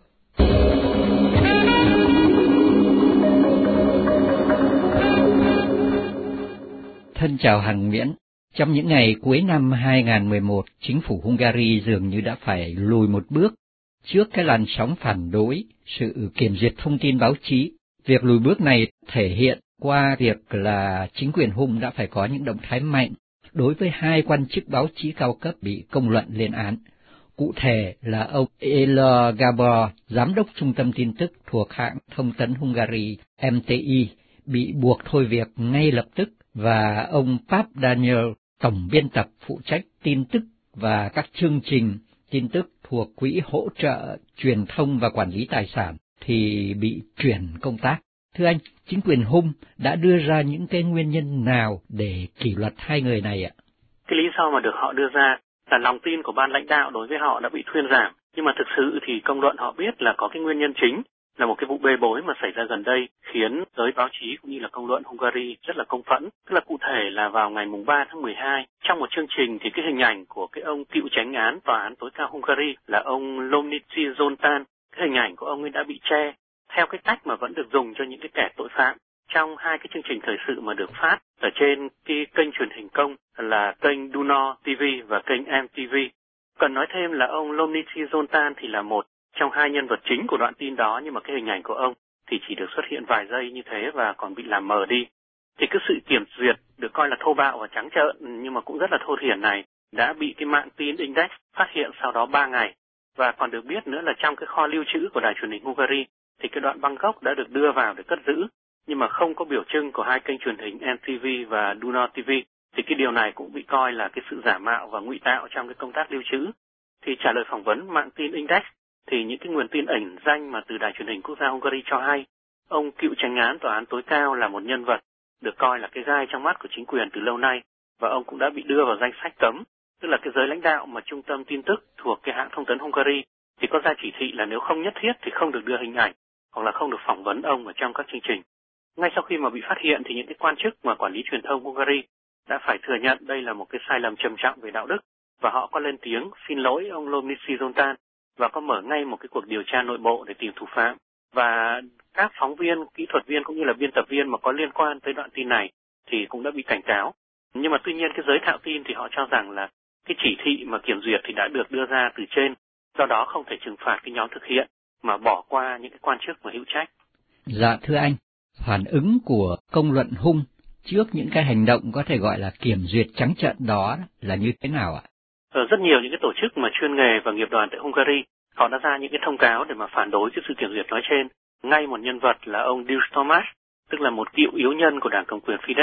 S3: Thân chào Hằng Miễn. Trong những ngày cuối năm hai nghìn không trăm mười một, chính phủ Hungary dường như đã phải lùi một bước trước cái làn sóng phản đối sự kiểm duyệt thông tin báo chí. Việc lùi bước này thể hiện qua việc là chính quyền Hung đã phải có những động thái mạnh đối với hai quan chức báo chí cao cấp bị công luận lên án. Cụ thể là ông Éler Gábor, giám đốc trung tâm tin tức thuộc hãng thông tấn Hungary em tê i, bị buộc thôi việc ngay lập tức, và ông Pap Daniel, tổng biên tập phụ trách tin tức và các chương trình tin tức thuộc Quỹ hỗ trợ truyền thông và quản lý tài sản, thì bị chuyển công tác. Thưa anh, chính quyền Hung đã đưa ra những cái nguyên nhân nào để kỷ luật hai người này ạ?
S5: Cái lý do mà được họ đưa ra là lòng tin của ban lãnh đạo đối với họ đã bị thuyên giảm, nhưng mà thực sự thì công luận họ biết là có cái nguyên nhân chính là một cái vụ bê bối mà xảy ra gần đây khiến giới báo chí cũng như là công luận Hungary rất là công phẫn. Tức là cụ thể là vào ngày mùng ba tháng mười hai, trong một chương trình thì cái hình ảnh của cái ông cựu chánh án tòa án tối cao Hungary là ông Lomnici Zoltán, cái hình ảnh của ông ấy đã bị che theo cái cách mà vẫn được dùng cho những cái kẻ tội phạm trong hai cái chương trình thời sự mà được phát ở trên cái kênh truyền hình công là kênh Duno ti vi và kênh em tê vê. Cần nói thêm là ông Lomnici Zoltán thì là một trong hai nhân vật chính của đoạn tin đó, nhưng mà cái hình ảnh của ông thì chỉ được xuất hiện vài giây như thế và còn bị làm mờ đi. Thì cái sự kiểm duyệt được coi là thô bạo và trắng trợn nhưng mà cũng rất là thô thiển này đã bị cái mạng tin Index phát hiện sau đó ba ngày. Và còn được biết nữa là trong cái kho lưu trữ của đài truyền hình Hungary thì cái đoạn băng gốc đã được đưa vào để cất giữ, nhưng mà không có biểu trưng của hai kênh truyền hình em tê vê và Duno ti vi. Thì cái điều này cũng bị coi là cái sự giả mạo và ngụy tạo trong cái công tác lưu trữ. Thì trả lời phỏng vấn mạng tin Index thì những cái nguồn tin ẩn danh mà từ đài truyền hình quốc gia Hungary cho hay ông cựu chánh án tòa án tối cao là một nhân vật được coi là cái gai trong mắt của chính quyền từ lâu nay, và ông cũng đã bị đưa vào danh sách cấm, tức là cái giới lãnh đạo mà trung tâm tin tức thuộc cái hãng thông tấn Hungary thì có ra chỉ thị là nếu không nhất thiết thì không được đưa hình ảnh hoặc là không được phỏng vấn ông ở trong các chương trình. Ngay sau khi mà bị phát hiện thì những cái quan chức mà quản lý truyền thông Hungary đã phải thừa nhận đây là một cái sai lầm trầm trọng về đạo đức, và họ có lên tiếng xin lỗi ông Lomnici Zoltán và có mở ngay một cái cuộc điều tra nội bộ để tìm thủ phạm. Và các phóng viên, kỹ thuật viên cũng như là biên tập viên mà có liên quan tới đoạn tin này thì cũng đã bị cảnh cáo. Nhưng mà tuy nhiên cái giới thạo tin thì họ cho rằng là cái chỉ thị mà kiểm duyệt thì đã được đưa ra từ trên, do đó không thể trừng phạt cái nhóm thực hiện mà bỏ qua những cái quan chức mà hữu trách.
S3: Dạ thưa anh, phản ứng của công luận Hung trước những cái hành động có thể gọi là kiểm duyệt trắng trợn đó là như thế nào ạ?
S5: Ở rất nhiều những cái tổ chức mà chuyên nghề và nghiệp đoàn tại Hungary, họ đã ra những cái thông cáo để mà phản đối cái sự kiểm duyệt nói trên. Ngay một nhân vật là ông Dusz Tomasz, tức là một cựu yếu nhân của đảng cầm quyền Fidesz,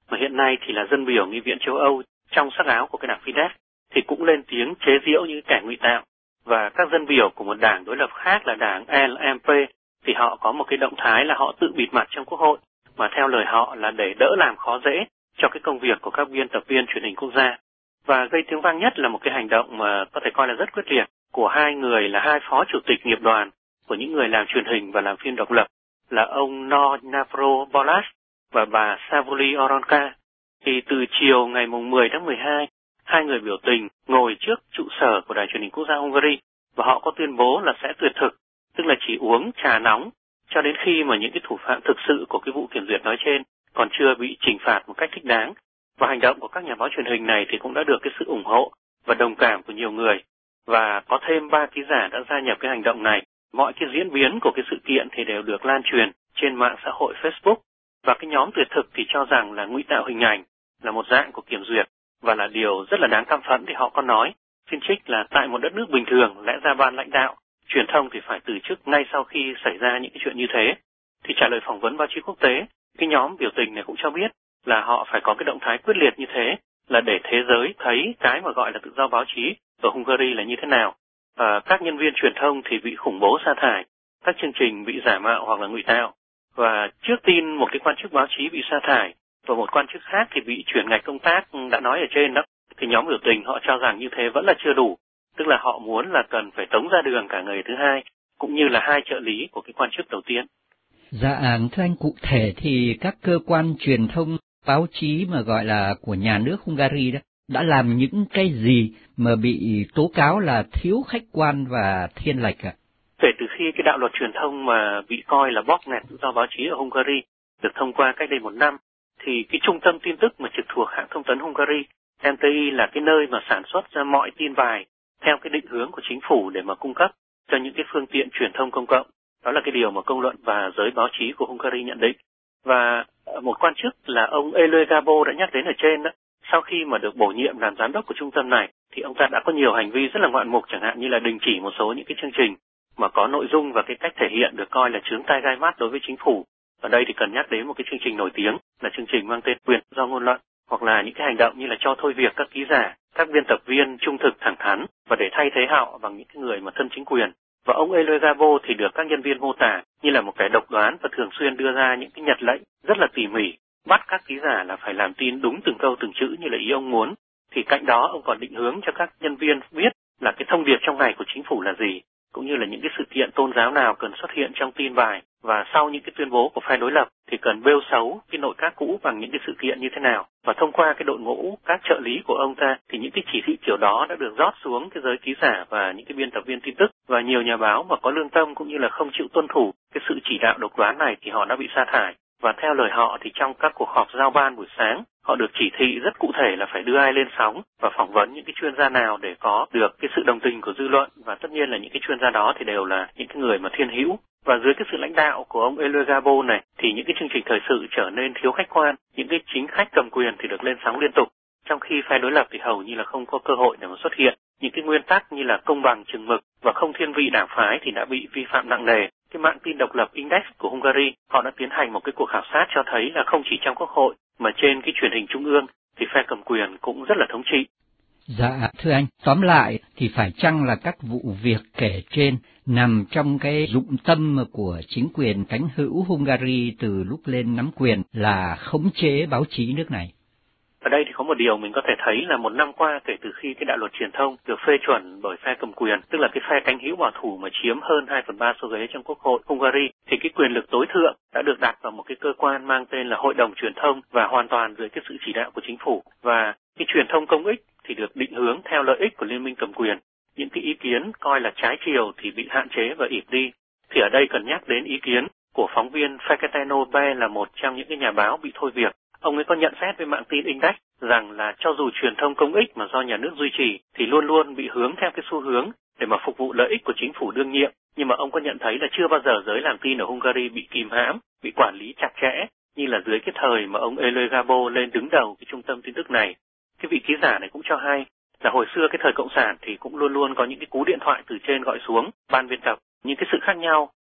S5: mà hiện nay thì là dân biểu Nghị viện châu Âu trong sắc áo của cái đảng Fidesz, thì cũng lên tiếng chế giễu những kẻ ngụy tạo. Và các dân biểu của một đảng đối lập khác là đảng L M P thì họ có một cái động thái là họ tự bịt mặt trong Quốc hội, mà theo lời họ là để đỡ làm khó dễ cho cái công việc của các biên tập viên truyền hình quốc gia. Và gây tiếng vang nhất là một cái hành động mà có thể coi là rất quyết liệt của hai người là hai phó chủ tịch nghiệp đoàn của những người làm truyền hình và làm phim độc lập là ông No Navro-Bolas và bà Savuli Oronka. Thì từ chiều ngày mười tháng mười hai, hai người biểu tình ngồi trước trụ sở của Đài truyền hình quốc gia Hungary và họ có tuyên bố là sẽ tuyệt thực, tức là chỉ uống trà nóng cho đến khi mà những cái thủ phạm thực sự của cái vụ kiểm duyệt nói trên còn chưa bị trừng phạt một cách thích đáng. Và hành động của các nhà báo truyền hình này thì cũng đã được cái sự ủng hộ và đồng cảm của nhiều người. Và có thêm ba ký giả đã gia nhập cái hành động này. Mọi cái diễn biến của cái sự kiện thì đều được lan truyền trên mạng xã hội Facebook. Và cái nhóm tuyệt thực thì cho rằng là ngụy tạo hình ảnh là một dạng của kiểm duyệt và là điều rất là đáng căm phẫn. Thì họ có nói, xin trích là tại một đất nước bình thường, lẽ ra ban lãnh đạo, truyền thông thì phải từ chức ngay sau khi xảy ra những cái chuyện như thế. Thì trả lời phỏng vấn báo chí quốc tế, cái nhóm biểu tình này cũng cho biết là họ phải có cái động thái quyết liệt như thế là để thế giới thấy cái mà gọi là tự do báo chí ở Hungary là như thế nào. À, các nhân viên truyền thông thì bị khủng bố sa thải, các chương trình bị giả mạo hoặc là ngụy tạo. Và trước tin một cái quan chức báo chí bị sa thải và một quan chức khác thì bị chuyển ngạch công tác đã nói ở trên đó, thì nhóm biểu tình họ cho rằng như thế vẫn là chưa đủ, tức là họ muốn là cần phải tống ra đường cả người thứ hai cũng như là hai trợ lý của cái quan chức đầu tiên.
S3: Dạ, thưa anh, cụ thể thì các cơ quan truyền thông báo chí mà gọi là của nhà nước Hungary đó đã làm những cái gì mà bị tố cáo là thiếu khách quan và thiên lệch ạ?
S5: Kể từ khi cái đạo luật truyền thông mà bị coi là bóp nghẹt tự do báo chí ở Hungary được thông qua cách đây một năm, thì cái trung tâm tin tức mà trực thuộc hãng thông tấn Hungary, en tê i, là cái nơi mà sản xuất ra mọi tin bài theo cái định hướng của chính phủ để mà cung cấp cho những cái phương tiện truyền thông công cộng. Đó là cái điều mà công luận và giới báo chí của Hungary nhận định. Và một quan chức là ông Elő Gabo đã nhắc đến ở trên đó, sau khi mà được bổ nhiệm làm giám đốc của trung tâm này thì ông ta đã có nhiều hành vi rất là ngoạn mục, chẳng hạn như là đình chỉ một số những cái chương trình mà có nội dung và cái cách thể hiện được coi là chướng tai gai mắt đối với chính phủ. Ở đây thì cần nhắc đến một cái chương trình nổi tiếng là chương trình mang tên Quyền do ngôn luận, hoặc là những cái hành động như là cho thôi việc các ký giả, các biên tập viên trung thực thẳng thắn và để thay thế họ bằng những cái người mà thân chính quyền. Và ông Elő Gabo thì được các nhân viên mô tả như là một kẻ độc đoán và thường xuyên đưa ra những cái nhật lệnh rất là tỉ mỉ, bắt các ký giả là phải làm tin đúng từng câu từng chữ như là ý ông muốn. Thì cạnh đó ông còn định hướng cho các nhân viên biết là cái thông điệp trong ngày của chính phủ là gì, cũng như là những cái sự kiện tôn giáo nào cần xuất hiện trong tin bài, và sau những cái tuyên bố của phe đối lập thì cần bêu xấu cái nội các cũ bằng những cái sự kiện như thế nào. Và thông qua cái đội ngũ các trợ lý của ông ta thì những cái chỉ thị kiểu đó đã được rót xuống cái giới ký giả và những cái biên tập viên tin tức, và nhiều nhà báo mà có lương tâm cũng như là không chịu tuân thủ cái sự chỉ đạo độc đoán này thì họ đã bị sa thải. Và theo lời họ thì trong các cuộc họp giao ban buổi sáng, họ được chỉ thị rất cụ thể là phải đưa ai lên sóng và phỏng vấn những cái chuyên gia nào để có được cái sự đồng tình của dư luận, và tất nhiên là những cái chuyên gia đó thì đều là những cái người mà thiên hữu. Và dưới cái sự lãnh đạo của ông Elő Gabo này thì những cái chương trình thời sự trở nên thiếu khách quan, những cái chính khách cầm quyền thì được lên sóng liên tục, trong khi phe đối lập thì hầu như là không có cơ hội để mà xuất hiện. Những cái nguyên tắc như là công bằng, chừng mực và không thiên vị đảng phái thì đã bị vi phạm nặng nề. Cái mạng tin độc lập Index của Hungary, họ đã tiến hành một cái cuộc khảo sát cho thấy là không chỉ trong quốc hội mà trên cái truyền hình trung ương thì phe cầm quyền cũng rất là thống trị.
S3: Dạ, thưa anh, tóm lại thì phải chăng là các vụ việc kể trên nằm trong cái dụng tâm của chính quyền cánh hữu Hungary từ lúc lên nắm quyền là khống chế báo chí nước này?
S5: Ở đây thì có một điều mình có thể thấy là một năm qua kể từ khi cái đạo luật truyền thông được phê chuẩn bởi phe cầm quyền, tức là cái phe cánh hữu bảo thủ mà chiếm hơn hai phần ba số ghế trong quốc hội Hungary, thì cái quyền lực tối thượng đã được đặt vào một cái cơ quan mang tên là Hội đồng Truyền thông và hoàn toàn dưới cái sự chỉ đạo của chính phủ. Và cái truyền thông công ích thì được định hướng theo lợi ích của liên minh cầm quyền. Những cái ý kiến coi là trái chiều thì bị hạn chế và ỉm đi. Thì ở đây cần nhắc đến ý kiến của phóng viên Fekete Be, là một trong những cái nhà báo bị thôi việc. Ông ấy có nhận xét với mạng tin Index rằng là cho dù truyền thông công ích mà do nhà nước duy trì thì luôn luôn bị hướng theo cái xu hướng để mà phục vụ lợi ích của chính phủ đương nhiệm. Nhưng mà ông có nhận thấy là chưa bao giờ giới làm tin ở Hungary bị kìm hãm, bị quản lý chặt chẽ như là dưới cái thời mà ông Elő Gabo lên đứng đầu cái trung tâm tin tức này. Cái vị ký giả này cũng cho hay là hồi xưa cái thời Cộng sản thì cũng luôn luôn có những cái cú điện thoại từ trên gọi xuống ban biên tập. Những cái sự khác nhau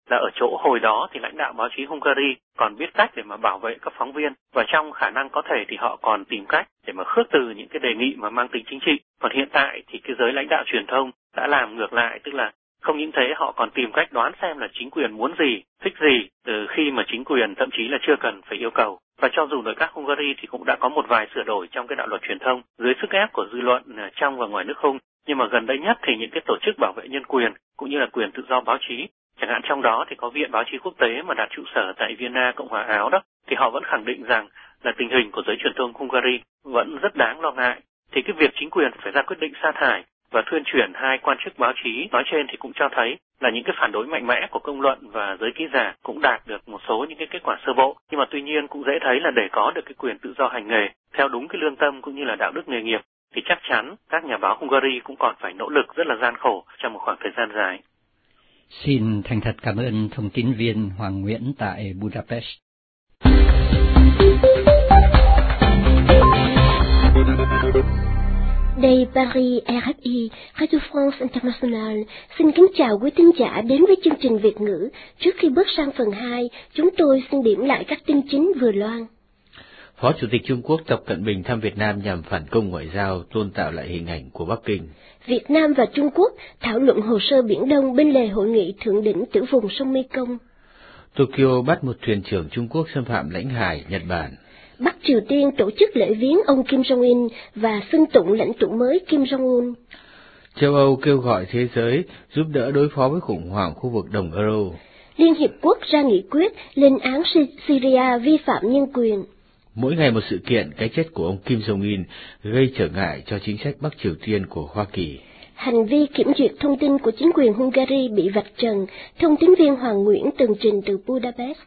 S5: là ở chỗ hồi đó thì lãnh đạo báo chí Hungary còn biết cách để mà bảo vệ các phóng viên, và trong khả năng có thể thì họ còn tìm cách để mà khước từ những cái đề nghị mà mang tính chính trị. Còn hiện tại thì cái giới lãnh đạo truyền thông đã làm ngược lại, tức là không những thế họ còn tìm cách đoán xem là chính quyền muốn gì, thích gì, từ khi mà chính quyền thậm chí là chưa cần phải yêu cầu. Và cho dù nội các Hungary thì cũng đã có một vài sửa đổi trong cái đạo luật truyền thông dưới sức ép của dư luận trong và ngoài nước Hung, nhưng mà gần đây nhất thì những cái tổ chức bảo vệ nhân quyền cũng như là quyền tự do báo chí, chẳng hạn trong đó thì có Viện Báo chí Quốc tế mà đặt trụ sở tại Vienna, Cộng hòa Áo đó, thì họ vẫn khẳng định rằng là tình hình của giới truyền thông Hungary vẫn rất đáng lo ngại. Thì cái việc chính quyền phải ra quyết định sa thải và thuyên chuyển hai quan chức báo chí nói trên thì cũng cho thấy là những cái phản đối mạnh mẽ của công luận và giới ký giả cũng đạt được một số những cái kết quả sơ bộ. Nhưng mà tuy nhiên cũng dễ thấy là để có được cái quyền tự do hành nghề theo đúng cái lương tâm cũng như là đạo đức nghề nghiệp thì chắc chắn các nhà báo Hungary cũng còn phải nỗ lực rất là gian khổ trong một khoảng thời gian dài.
S3: Xin thành thật cảm ơn thông tin viên Hoàng Nguyễn tại Budapest.
S1: Đây Paris rờ ép i, Radio France International, xin kính chào quý thính giả đến với chương trình Việt ngữ. Trước khi bước sang phần hai, chúng tôi xin điểm lại các tin chính vừa loan.
S2: Phó Chủ tịch Trung Quốc Tập Cận Bình thăm Việt Nam nhằm phản công ngoại giao, tôn tạo lại hình ảnh của Bắc Kinh.
S1: Việt Nam và Trung Quốc thảo luận hồ sơ Biển Đông bên lề hội nghị thượng đỉnh tiểu vùng sông Mekong.
S2: Tokyo bắt một thuyền trưởng Trung Quốc xâm phạm lãnh hải Nhật Bản.
S1: Bắc Triều Tiên tổ chức lễ viếng ông Kim Jong-un và xưng tụng lãnh tụ mới Kim Jong-un.
S2: Châu Âu kêu gọi thế giới giúp đỡ đối phó với khủng hoảng khu vực đồng euro.
S1: Liên Hiệp Quốc ra nghị quyết lên án Syria vi phạm nhân quyền.
S2: Mỗi ngày một sự kiện, cái chết của ông Kim Jong-un gây trở ngại cho chính sách Bắc Triều Tiên của Hoa Kỳ.
S1: Hành vi kiểm duyệt thông tin của chính quyền Hungary bị vạch trần, thông tín viên Hoàng Nguyễn tường trình từ Budapest.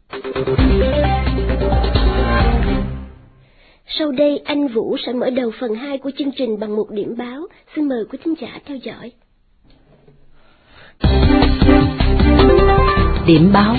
S1: Sau đây, anh Vũ sẽ mở đầu phần hai của chương trình bằng một điểm báo. Xin mời quý thính giả theo dõi.
S6: Điểm báo.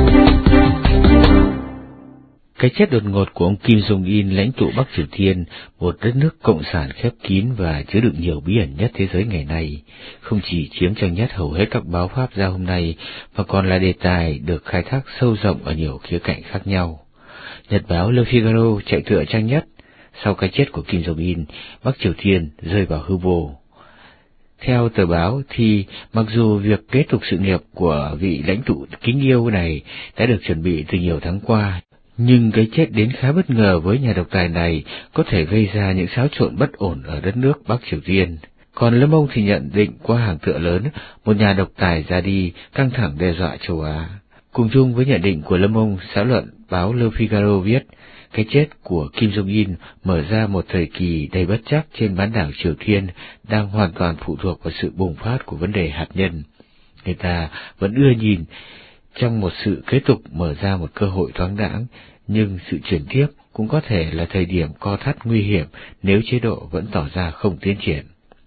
S2: Cái chết đột ngột của ông Kim Jong-un, lãnh tụ Bắc Triều Tiên, một đất nước cộng sản khép kín và chứa đựng nhiều bí ẩn nhất thế giới ngày nay, không chỉ chiếm trang nhất hầu hết các báo Pháp ra hôm nay, mà còn là đề tài được khai thác sâu rộng ở nhiều khía cạnh khác nhau. Nhật báo Le Figaro chạy tựa trang nhất: sau cái chết của Kim Jong-un, Bắc Triều Tiên rơi vào hư vô. Theo tờ báo thì mặc dù việc kết thúc sự nghiệp của vị lãnh tụ kính yêu này đã được chuẩn bị từ nhiều tháng qua, nhưng cái chết đến khá bất ngờ với nhà độc tài này có thể gây ra những xáo trộn bất ổn ở đất nước Bắc Triều Tiên. Còn Le Monde thì nhận định qua hàng tựa lớn, một nhà độc tài ra đi, căng thẳng đe dọa châu Á. Cùng chung với nhận định của Le Monde, xã luận báo Le Figaro viết, cái chết của Kim Jong-un mở ra một thời kỳ đầy bất chắc trên bán đảo Triều Tiên đang hoàn toàn phụ thuộc vào sự bùng phát của vấn đề hạt nhân. Người ta vẫn ưa nhìn trong một sự kế tục mở ra một cơ hội thoáng đãng, nhưng sự chuyển tiếp cũng có thể là thời điểm co thắt nguy hiểm nếu chế độ vẫn tỏ ra không tiến triển.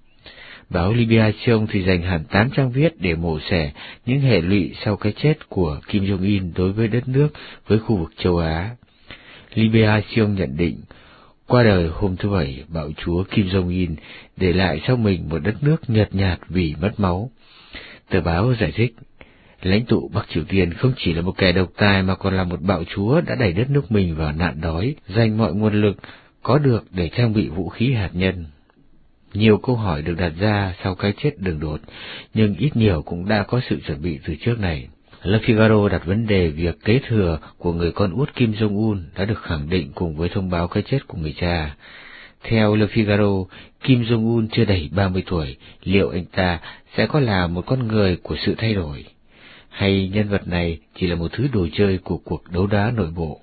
S2: Báo Libération thì dành hẳn tám trang viết để mổ xẻ những hệ lụy sau cái chết của Kim Jong-un đối với đất nước, với khu vực châu Á. Libération nhận định, qua đời hôm thứ Bảy, bạo chúa Kim Jong-un để lại sau mình một đất nước nhợt nhạt vì mất máu. Tờ báo giải thích, lãnh tụ Bắc Triều Tiên không chỉ là một kẻ độc tài mà còn là một bạo chúa đã đẩy đất nước mình vào nạn đói, dành mọi nguồn lực có được để trang bị vũ khí hạt nhân. Nhiều câu hỏi được đặt ra sau cái chết đường đột, nhưng ít nhiều cũng đã có sự chuẩn bị từ trước này. Le Figaro đặt vấn đề việc kế thừa của người con út Kim Jong-un đã được khẳng định cùng với thông báo cái chết của người cha. Theo Le Figaro, Kim Jong-un chưa đầy ba mươi tuổi, liệu anh ta sẽ có là một con người của sự thay đổi? Hay nhân vật này chỉ là một thứ đồ chơi của cuộc đấu đá nội bộ?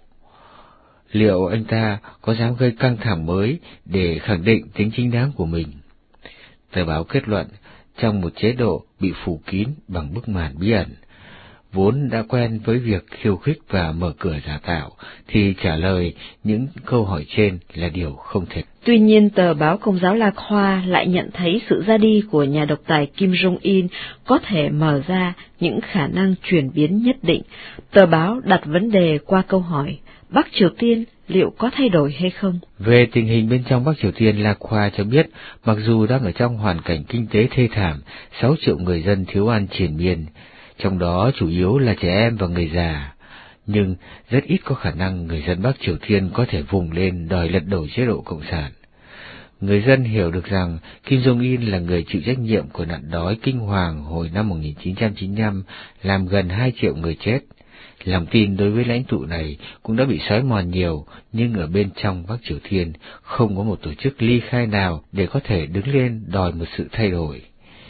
S2: Liệu anh ta có dám gây căng thẳng mới để khẳng định tính chính đáng của mình? Tờ báo kết luận, trong một chế độ bị phủ kín bằng bức màn bí ẩn, vốn đã quen với việc khiêu khích và mở cửa giả tạo, thì trả lời những câu hỏi trên là điều không thể.
S6: Tuy nhiên, tờ báo Công giáo La Croix lại nhận thấy sự ra đi của nhà độc tài Kim Jong-un có thể mở ra những khả năng chuyển biến nhất định. Tờ báo đặt vấn đề qua câu hỏi, Bắc Triều Tiên liệu có thay đổi hay không?
S2: Về tình hình bên trong Bắc Triều Tiên, La Croix cho biết, mặc dù đang ở trong hoàn cảnh kinh tế thê thảm, sáu triệu người dân thiếu ăn triền miên,
S7: trong đó chủ yếu là trẻ em và người già, nhưng rất ít có khả năng người dân Bắc Triều Tiên có thể vùng lên đòi lật đổ chế độ Cộng sản. Người dân hiểu được rằng Kim Jong-un là người chịu trách nhiệm của nạn đói kinh hoàng hồi năm một nghìn chín trăm chín mươi lăm, làm gần hai triệu người chết. Lòng tin đối với lãnh tụ này cũng đã bị xói mòn nhiều, nhưng ở bên trong Bắc Triều Tiên không có một tổ chức ly khai nào để có thể đứng lên đòi một sự thay đổi.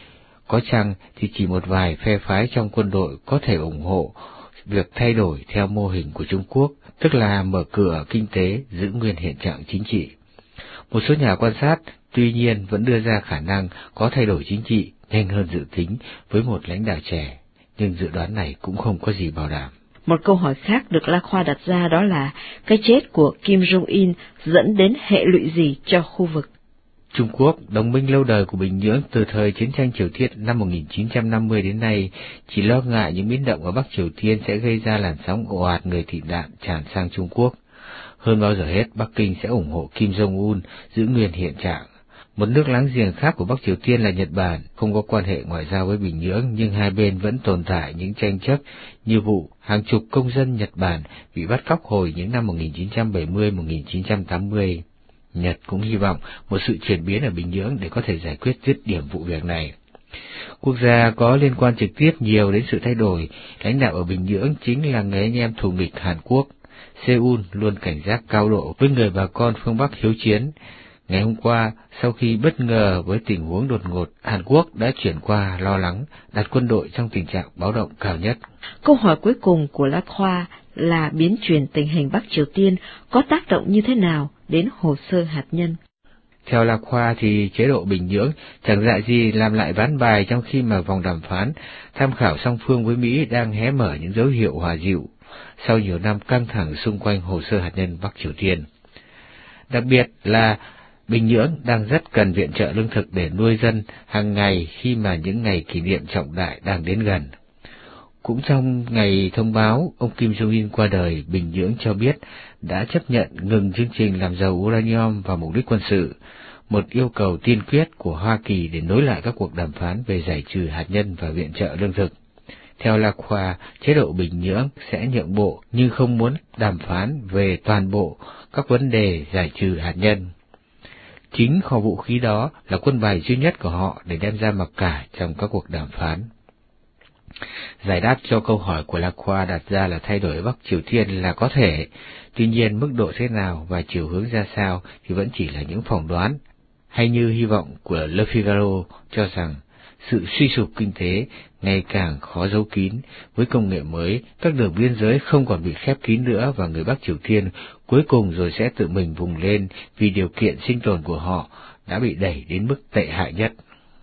S7: Có chăng thì chỉ một vài phe phái trong quân đội có thể ủng hộ việc thay đổi theo mô hình của Trung Quốc, tức là mở cửa kinh tế, giữ nguyên hiện trạng chính trị. Một số nhà quan sát tuy nhiên vẫn đưa ra khả năng có thay đổi chính trị nhanh hơn dự tính với một lãnh đạo trẻ, nhưng dự đoán này cũng không có gì bảo đảm.
S6: Một câu hỏi khác được La Khoa đặt ra đó là cái chết của Kim Jong-un dẫn đến hệ lụy gì cho khu vực?
S7: Trung Quốc, đồng minh lâu đời của Bình Nhưỡng từ thời chiến tranh Triều Tiên năm một nghìn chín trăm năm mươi đến nay, chỉ lo ngại những biến động ở Bắc Triều Tiên sẽ gây ra làn sóng ồ ạt người tị nạn tràn sang Trung Quốc. Hơn bao giờ hết, Bắc Kinh sẽ ủng hộ Kim Jong-un giữ nguyên hiện trạng. Một nước láng giềng khác của Bắc Triều Tiên là Nhật Bản, không có quan hệ ngoại giao với Bình Nhưỡng, nhưng hai bên vẫn tồn tại những tranh chấp như vụ hàng chục công dân Nhật Bản bị bắt cóc hồi những năm một nghìn chín trăm bảy mươi đến một nghìn chín trăm tám mươi. Nhật cũng hy vọng một sự chuyển biến ở Bình Nhưỡng để có thể giải quyết dứt điểm vụ việc này. Quốc gia có liên quan trực tiếp nhiều đến sự thay đổi lãnh đạo ở Bình Nhưỡng chính là người anh em thù nghịch Hàn Quốc. Seoul luôn cảnh giác cao độ với người bà con phương Bắc hiếu chiến. Ngày hôm qua, sau khi bất ngờ với tình huống đột ngột, Hàn Quốc đã chuyển qua lo lắng, đặt quân đội trong tình trạng báo động cao nhất.
S6: Câu hỏi cuối cùng của La Khoa là biến chuyển tình hình Bắc Triều Tiên có tác động như thế nào đến hồ sơ hạt nhân?
S7: Theo La Khoa thì chế độ Bình Nhưỡng chẳng dại gì làm lại ván bài trong khi mà vòng đàm phán tham khảo song phương với Mỹ đang hé mở những dấu hiệu hòa dịu sau nhiều năm căng thẳng xung quanh hồ sơ hạt nhân Bắc Triều Tiên. Đặc biệt là Bình Nhưỡng đang rất cần viện trợ lương thực để nuôi dân hàng ngày khi mà những ngày kỷ niệm trọng đại đang đến gần. Cũng trong ngày thông báo ông Kim Jong-un qua đời, Bình Nhưỡng cho biết đã chấp nhận ngừng chương trình làm giàu uranium vào mục đích quân sự, một yêu cầu tiên quyết của Hoa Kỳ để nối lại các cuộc đàm phán về giải trừ hạt nhân và viện trợ lương thực. Theo La Khoa, chế độ Bình Nhưỡng sẽ nhượng bộ nhưng không muốn đàm phán về toàn bộ các vấn đề giải trừ hạt nhân. Chính kho vũ khí đó là quân bài duy nhất của họ để đem ra mặc cả trong các cuộc đàm phán. Giải đáp cho câu hỏi của La Khoa đặt ra là thay đổi ở Bắc Triều Tiên là có thể, tuy nhiên mức độ thế nào và chiều hướng ra sao thì vẫn chỉ là những phỏng đoán, hay như hy vọng của Le Figaro cho rằng sự suy sụp kinh tế ngày càng khó giấu kín. Với công nghệ mới, các đường biên giới không còn bị khép kín nữa và người Bắc Triều Tiên cuối cùng rồi sẽ tự mình vùng lên vì điều kiện sinh tồn của họ đã bị đẩy đến mức tệ hại nhất.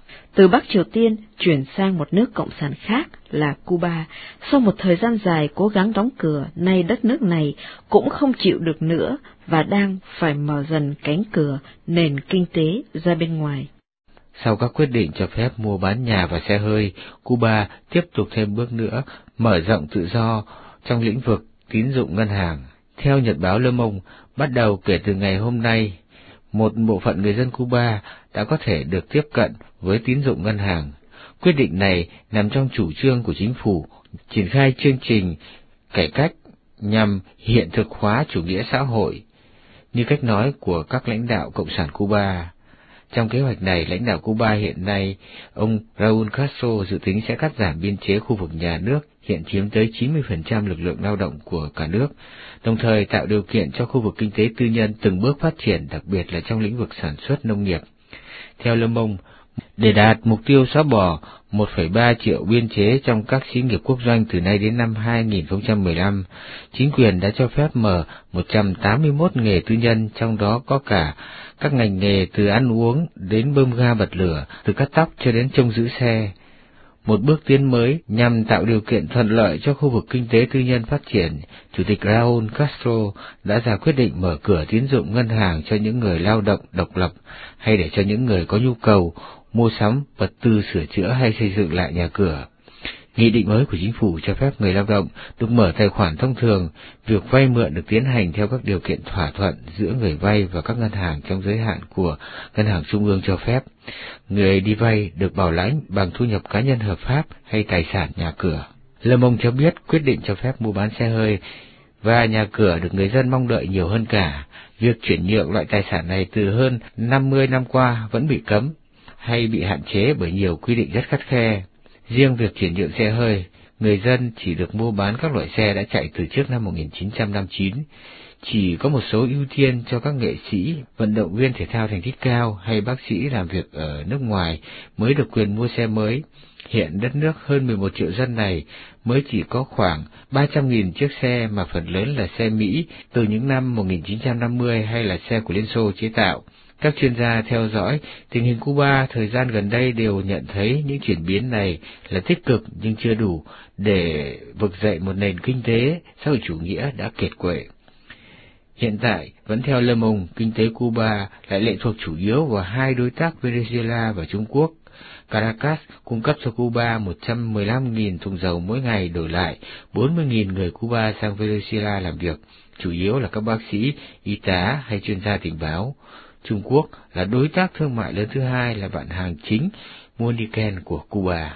S6: Từ Bắc Triều Tiên chuyển sang một nước cộng sản khác là Cuba, sau một thời gian dài cố gắng đóng cửa, nay đất nước này cũng không chịu được nữa và đang phải mở dần cánh cửa nền kinh tế ra bên ngoài.
S7: Sau các quyết định cho phép mua bán nhà và xe hơi, Cuba tiếp tục thêm bước nữa, mở rộng tự do trong lĩnh vực tín dụng ngân hàng. Theo Nhật báo Le Monde, bắt đầu kể từ ngày hôm nay, một bộ phận người dân Cuba đã có thể được tiếp cận với tín dụng ngân hàng. Quyết định này nằm trong chủ trương của chính phủ triển khai chương trình cải cách nhằm hiện thực hóa chủ nghĩa xã hội, như cách nói của các lãnh đạo Cộng sản Cuba. Trong kế hoạch này, lãnh đạo Cuba hiện nay, ông Raúl Castro dự tính sẽ cắt giảm biên chế khu vực nhà nước hiện chiếm tới chín mươi phần trăm lực lượng lao động của cả nước, đồng thời tạo điều kiện cho khu vực kinh tế tư nhân từng bước phát triển, đặc biệt là trong lĩnh vực sản xuất nông nghiệp. Theo Le Monde, để đạt mục tiêu xóa bỏ một phẩy ba triệu biên chế trong các xí nghiệp quốc doanh từ nay đến năm hai nghìn không trăm mười lăm, chính quyền đã cho phép mở một trăm tám mươi mốt nghề tư nhân, trong đó có cả các ngành nghề từ ăn uống đến bơm ga bật lửa, từ cắt tóc cho đến trông giữ xe. Một bước tiến mới nhằm tạo điều kiện thuận lợi cho khu vực kinh tế tư nhân phát triển, Chủ tịch Raúl Castro đã ra quyết định mở cửa tín dụng ngân hàng cho những người lao động độc lập hay để cho những người có nhu cầu mua sắm vật tư sửa chữa hay xây dựng lại nhà cửa. Nghị định mới của chính phủ cho phép người lao động được mở tài khoản thông thường, việc vay mượn được tiến hành theo các điều kiện thỏa thuận giữa người vay và các ngân hàng trong giới hạn của ngân hàng trung ương cho phép. Người đi vay được bảo lãnh bằng thu nhập cá nhân hợp pháp hay tài sản nhà cửa. Le Monde cho biết quyết định cho phép mua bán xe hơi và nhà cửa được người dân mong đợi nhiều hơn cả. Việc chuyển nhượng loại tài sản này từ hơn năm mươi năm qua vẫn bị cấm hay bị hạn chế bởi nhiều quy định rất khắt khe. Riêng việc chuyển nhượng xe hơi, người dân chỉ được mua bán các loại xe đã chạy từ trước năm một nghìn chín trăm năm mươi chín. Chỉ có một số ưu tiên cho các nghệ sĩ, vận động viên thể thao thành tích cao hay bác sĩ làm việc ở nước ngoài mới được quyền mua xe mới. Hiện đất nước hơn mười một triệu dân này mới chỉ có khoảng ba trăm nghìn chiếc xe, mà phần lớn là xe Mỹ từ những năm một nghìn chín trăm năm mươi hay là xe của Liên Xô chế tạo. Các chuyên gia theo dõi tình hình Cuba thời gian gần đây đều nhận thấy những chuyển biến này là tích cực nhưng chưa đủ để vực dậy một nền kinh tế xã hội chủ nghĩa đã kiệt quệ. Hiện tại, vẫn theo Le Monde, kinh tế Cuba lại lệ thuộc chủ yếu vào hai đối tác Venezuela và Trung Quốc. Caracas cung cấp cho Cuba một trăm mười lăm nghìn thùng dầu mỗi ngày, đổi lại bốn mươi nghìn người Cuba sang Venezuela làm việc, chủ yếu là các bác sĩ, y tá hay chuyên gia tình báo. Trung Quốc là đối tác thương mại lớn thứ hai, là bạn hàng chính mua niken của Cuba.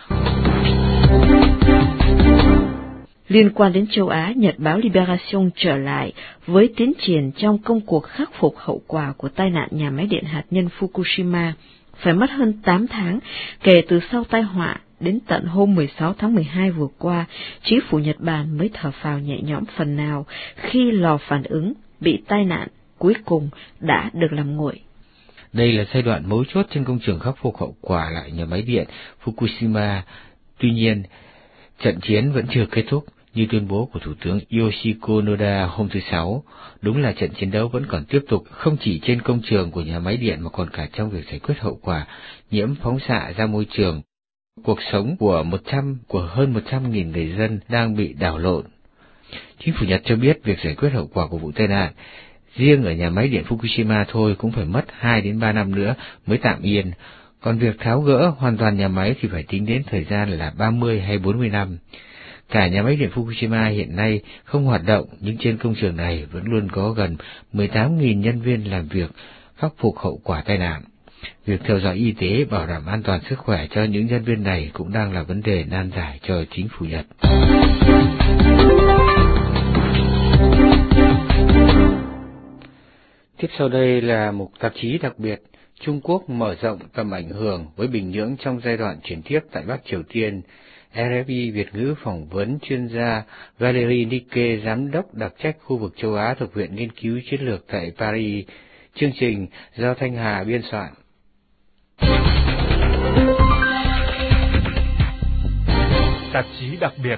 S6: Liên quan đến châu Á, Nhật báo Libération trở lại với tiến triển trong công cuộc khắc phục hậu quả của tai nạn nhà máy điện hạt nhân Fukushima. Phải mất hơn tám tháng kể từ sau tai họa, đến tận hôm mười sáu tháng mười hai vừa qua, chính phủ Nhật Bản mới thở phào nhẹ nhõm phần nào khi lò phản ứng bị tai nạn cuối cùng đã được làm nguội.
S7: Đây là giai đoạn mấu chốt trên công trường khắc phục hậu quả lại nhà máy điện Fukushima. Tuy nhiên, trận chiến vẫn chưa kết thúc. Như tuyên bố của Thủ tướng Yoshiko Noda hôm thứ Sáu, đúng là trận chiến đấu vẫn còn tiếp tục, không chỉ trên công trường của nhà máy điện mà còn cả trong việc giải quyết hậu quả nhiễm phóng xạ ra môi trường. Cuộc sống của một trăm của hơn một trăm nghìn người dân đang bị đảo lộn. Chính phủ Nhật cho biết việc giải quyết hậu quả của vụ tai nạn riêng ở nhà máy điện Fukushima thôi cũng phải mất hai đến ba năm nữa mới tạm yên, còn việc tháo gỡ hoàn toàn nhà máy thì phải tính đến thời gian là ba mươi hay bốn mươi năm. Cả nhà máy điện Fukushima hiện nay không hoạt động, nhưng trên công trường này vẫn luôn có gần mười tám nghìn nhân viên làm việc khắc phục hậu quả tai nạn. Việc theo dõi y tế, bảo đảm an toàn sức khỏe cho những nhân viên này cũng đang là vấn đề nan giải cho chính phủ Nhật. Tiếp sau đây là một tạp chí đặc biệt. Trung Quốc mở rộng tầm ảnh hưởng với Bình Nhưỡng trong giai đoạn chuyển tiếp tại Bắc Triều Tiên. rờ ép i Việt ngữ phỏng vấn chuyên gia Valery Nicke, giám đốc đặc trách khu vực châu Á thuộc Viện Nghiên cứu Chiến lược tại Paris. Chương trình do Thanh Hà biên soạn.
S2: Tạp chí đặc biệt.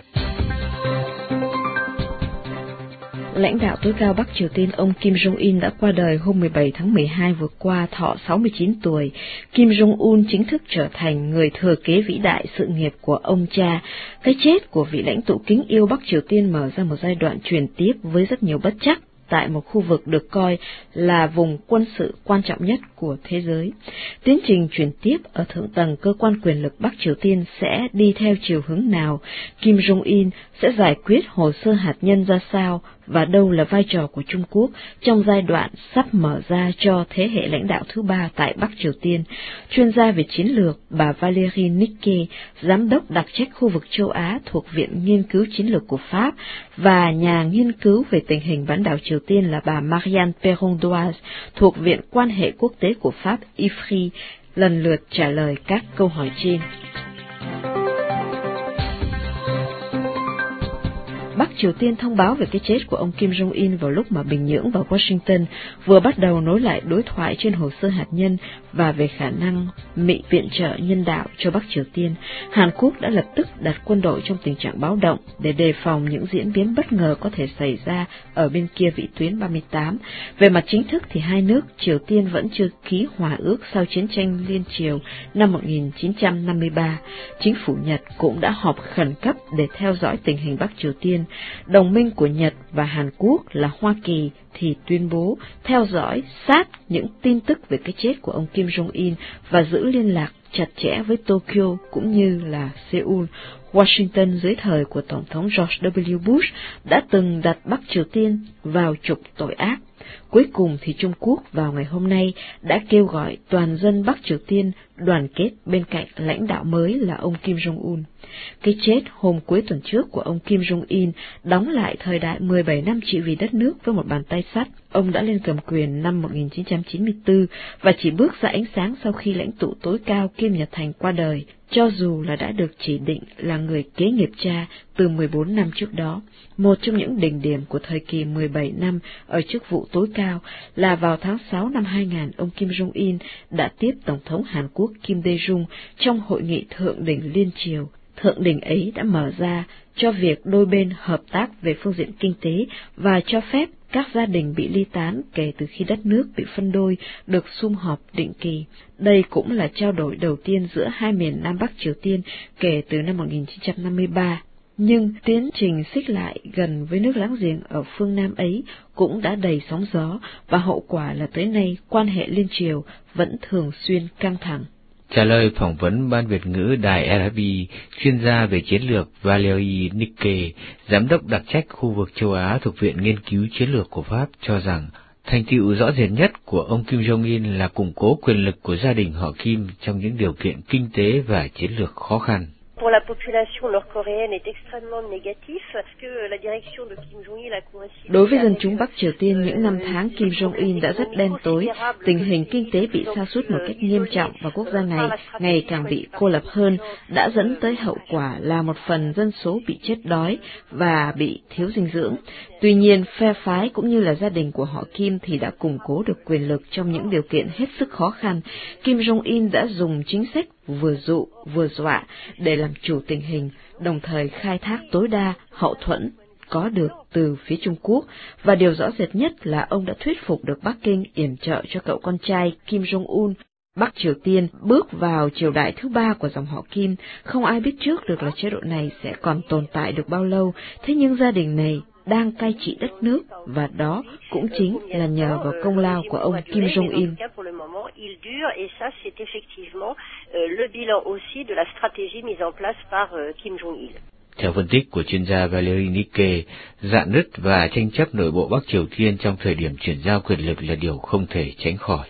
S6: Lãnh đạo tối cao Bắc Triều Tiên ông Kim Jong-un đã qua đời hôm mười bảy tháng mười hai vừa qua, thọ sáu mươi chín tuổi. Kim Jong-un chính thức trở thành người thừa kế vĩ đại sự nghiệp của ông cha. Cái chết của vị lãnh tụ kính yêu Bắc Triều Tiên mở ra một giai đoạn truyền tiếp với rất nhiều bất trắc tại một khu vực được coi là vùng quân sự quan trọng nhất của thế giới. Tiến trình chuyển tiếp ở thượng tầng cơ quan quyền lực Bắc Triều Tiên sẽ đi theo chiều hướng nào? Kim Jong-un sẽ giải quyết hồ sơ hạt nhân ra sao? Và đâu là vai trò của Trung Quốc trong giai đoạn sắp mở ra cho thế hệ lãnh đạo thứ ba tại Bắc Triều Tiên? Chuyên gia về chiến lược bà Valery Nicke, giám đốc đặc trách khu vực châu Á thuộc Viện Nghiên cứu Chiến lược của Pháp, và nhà nghiên cứu về tình hình bán đảo Triều Tiên là bà Marianne Perron-Doise thuộc Viện Quan hệ Quốc tế của Pháp I F R I, lần lượt trả lời các câu hỏi trên. Bắc Triều Tiên thông báo về cái chết của ông Kim Jong-un vào lúc mà Bình Nhưỡng và Washington vừa bắt đầu nối lại đối thoại trên hồ sơ hạt nhân và về khả năng Mỹ viện trợ nhân đạo cho Bắc Triều Tiên. Hàn Quốc đã lập tức đặt quân đội trong tình trạng báo động để đề phòng những diễn biến bất ngờ có thể xảy ra ở bên kia vĩ tuyến ba mươi tám. Về mặt chính thức thì hai nước Triều Tiên vẫn chưa ký hòa ước sau chiến tranh Liên Triều năm một nghìn chín trăm năm mươi ba. Chính phủ Nhật cũng đã họp khẩn cấp để theo dõi tình hình Bắc Triều Tiên. Đồng minh của Nhật và Hàn Quốc là Hoa Kỳ thì tuyên bố theo dõi sát những tin tức về cái chết của ông Kim Jong-un và giữ liên lạc chặt chẽ với Tokyo cũng như là Seoul. Washington dưới thời của Tổng thống George W. Bush đã từng đặt Bắc Triều Tiên vào trục tội ác. Cuối cùng thì Trung Quốc vào ngày hôm nay đã kêu gọi toàn dân Bắc Triều Tiên đoàn kết bên cạnh lãnh đạo mới là ông Kim Jong-un. Cái chết hôm cuối tuần trước của ông Kim Jong-un đóng lại thời đại mười bảy năm trị vì đất nước với một bàn tay sắt. Ông đã lên cầm quyền năm một nghìn chín trăm chín mươi tư và chỉ bước ra ánh sáng sau khi lãnh tụ tối cao Kim Nhật Thành qua đời, cho dù là đã được chỉ định là người kế nghiệp cha từ mười bốn năm trước đó. Một trong những đỉnh điểm của thời kỳ mười bảy năm ở chức vụ tối cao là vào tháng sáu năm hai nghìn, ông Kim Jong-un đã tiếp Tổng thống Hàn Quốc Kim Dae-jung trong hội nghị thượng đỉnh liên triều. Thượng đỉnh ấy đã mở ra cho việc đôi bên hợp tác về phương diện kinh tế và cho phép các gia đình bị ly tán kể từ khi đất nước bị phân đôi được sum họp định kỳ. Đây cũng là trao đổi đầu tiên giữa hai miền Nam Bắc Triều Tiên kể từ năm một nghìn chín trăm năm mươi ba. Nhưng tiến trình xích lại gần với nước láng giềng ở phương Nam ấy cũng đã đầy sóng gió và hậu quả là tới nay quan hệ liên triều vẫn thường xuyên căng thẳng.
S7: Trả lời phỏng vấn Ban Việt ngữ đài rờ ép bê, chuyên gia về chiến lược Valery Nicke, giám đốc đặc trách khu vực châu Á thuộc Viện Nghiên cứu Chiến lược của Pháp cho rằng thành tựu rõ rệt nhất của ông Kim Jong-un là củng cố quyền lực của gia đình họ Kim trong những điều kiện kinh tế và chiến lược khó khăn.
S8: Pour la population nord-coréenne est extrêmement négatif parce que la direction de Kim Jong-il a coïncidé.
S6: Đối với dân chúng Bắc Triều Tiên, những năm tháng Kim Jong-un đã rất đen tối, tình hình kinh tế bị sa sút một cách nghiêm trọng và quốc gia này ngày càng bị cô lập hơn, đã dẫn tới hậu quả là một phần dân số bị chết đói và bị thiếu dinh dưỡng. Tuy nhiên, phe phái cũng như là gia đình của họ Kim thì đã củng cố được quyền lực trong những điều kiện hết sức khó khăn. Kim Jong-un đã dùng chính sách vừa dụ vừa dọa để làm chủ tình hình, đồng thời khai thác tối đa hậu thuẫn có được từ phía Trung Quốc, và điều rõ rệt nhất là ông đã thuyết phục được Bắc Kinh yểm trợ cho cậu con trai Kim Jong-un. Bắc Triều Tiên bước vào triều đại thứ ba của dòng họ Kim, không ai biết trước được là chế độ này sẽ còn tồn tại được bao lâu, thế nhưng gia đình này đang cai trị đất nước, và đó cũng chính là nhờ vào công lao của ông Kim Jong-un.
S7: Theo phân tích của chuyên gia Valery Nicke, rạn nứt và tranh chấp nội bộ Bắc Triều Tiên trong thời điểm chuyển giao quyền lực là điều không thể tránh khỏi.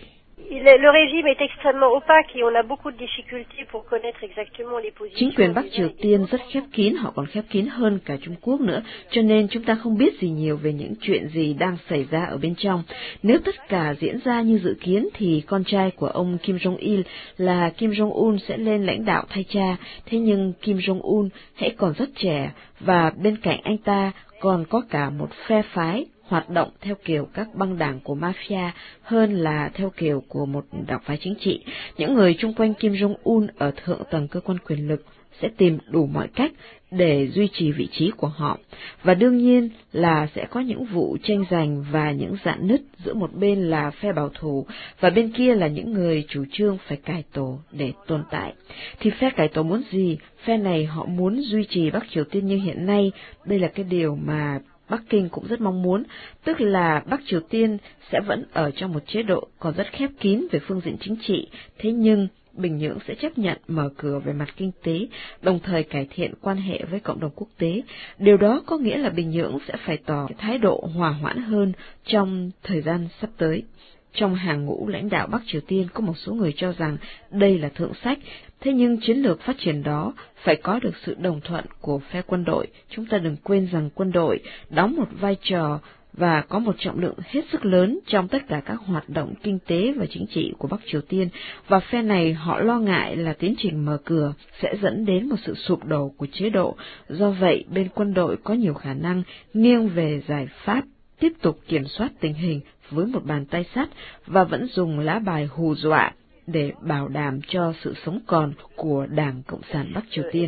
S6: Chính quyền Bắc Triều Tiên rất khép kín, họ còn khép kín hơn cả Trung Quốc nữa, cho nên chúng ta không biết gì nhiều về những chuyện gì đang xảy ra ở bên trong. Nếu tất cả diễn ra như dự kiến thì con trai của ông Kim Jong-il là Kim Jong-un sẽ lên lãnh đạo thay cha, thế nhưng Kim Jong-un hãy còn rất trẻ và bên cạnh anh ta còn có cả một phe phái hoạt động theo kiểu các băng đảng của mafia hơn là theo kiểu của một đảng phái chính trị. Những người chung quanh Kim Jong-un ở thượng tầng cơ quan quyền lực sẽ tìm đủ mọi cách để duy trì vị trí của họ. Và đương nhiên là sẽ có những vụ tranh giành và những rạn nứt giữa một bên là phe bảo thủ và bên kia là những người chủ trương phải cải tổ để tồn tại. Thì phe cải tổ muốn gì? Phe này họ muốn duy trì Bắc Triều Tiên như hiện nay. Đây là cái điều mà Bắc Kinh cũng rất mong muốn, tức là Bắc Triều Tiên sẽ vẫn ở trong một chế độ còn rất khép kín về phương diện chính trị, thế nhưng Bình Nhưỡng sẽ chấp nhận mở cửa về mặt kinh tế, đồng thời cải thiện quan hệ với cộng đồng quốc tế. Điều đó có nghĩa là Bình Nhưỡng sẽ phải tỏ thái độ hòa hoãn hơn trong thời gian sắp tới. Trong hàng ngũ lãnh đạo Bắc Triều Tiên có một số người cho rằng đây là thượng sách, thế nhưng chiến lược phát triển đó phải có được sự đồng thuận của phe quân đội. Chúng ta đừng quên rằng quân đội đóng một vai trò và có một trọng lượng hết sức lớn trong tất cả các hoạt động kinh tế và chính trị của Bắc Triều Tiên, và phe này họ lo ngại là tiến trình mở cửa sẽ dẫn đến một sự sụp đổ của chế độ. Do vậy, bên quân đội có nhiều khả năng nghiêng về giải pháp tiếp tục kiểm soát tình hình với một bàn tay sắt và vẫn dùng lá bài hù dọa để bảo đảm cho sự sống còn của Đảng Cộng sản Bắc Triều Tiên.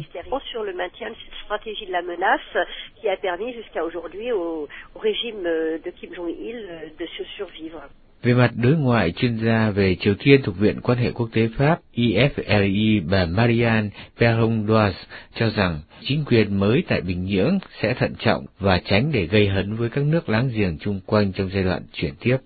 S7: Về mặt đối ngoại, chuyên gia về Triều Tiên thuộc Viện Quan hệ Quốc tế Pháp I F R I bà Marianne Perron-Doise cho rằng chính quyền mới tại Bình Nhưỡng sẽ thận trọng và tránh để gây hấn với các nước láng giềng chung quanh trong giai đoạn chuyển tiếp.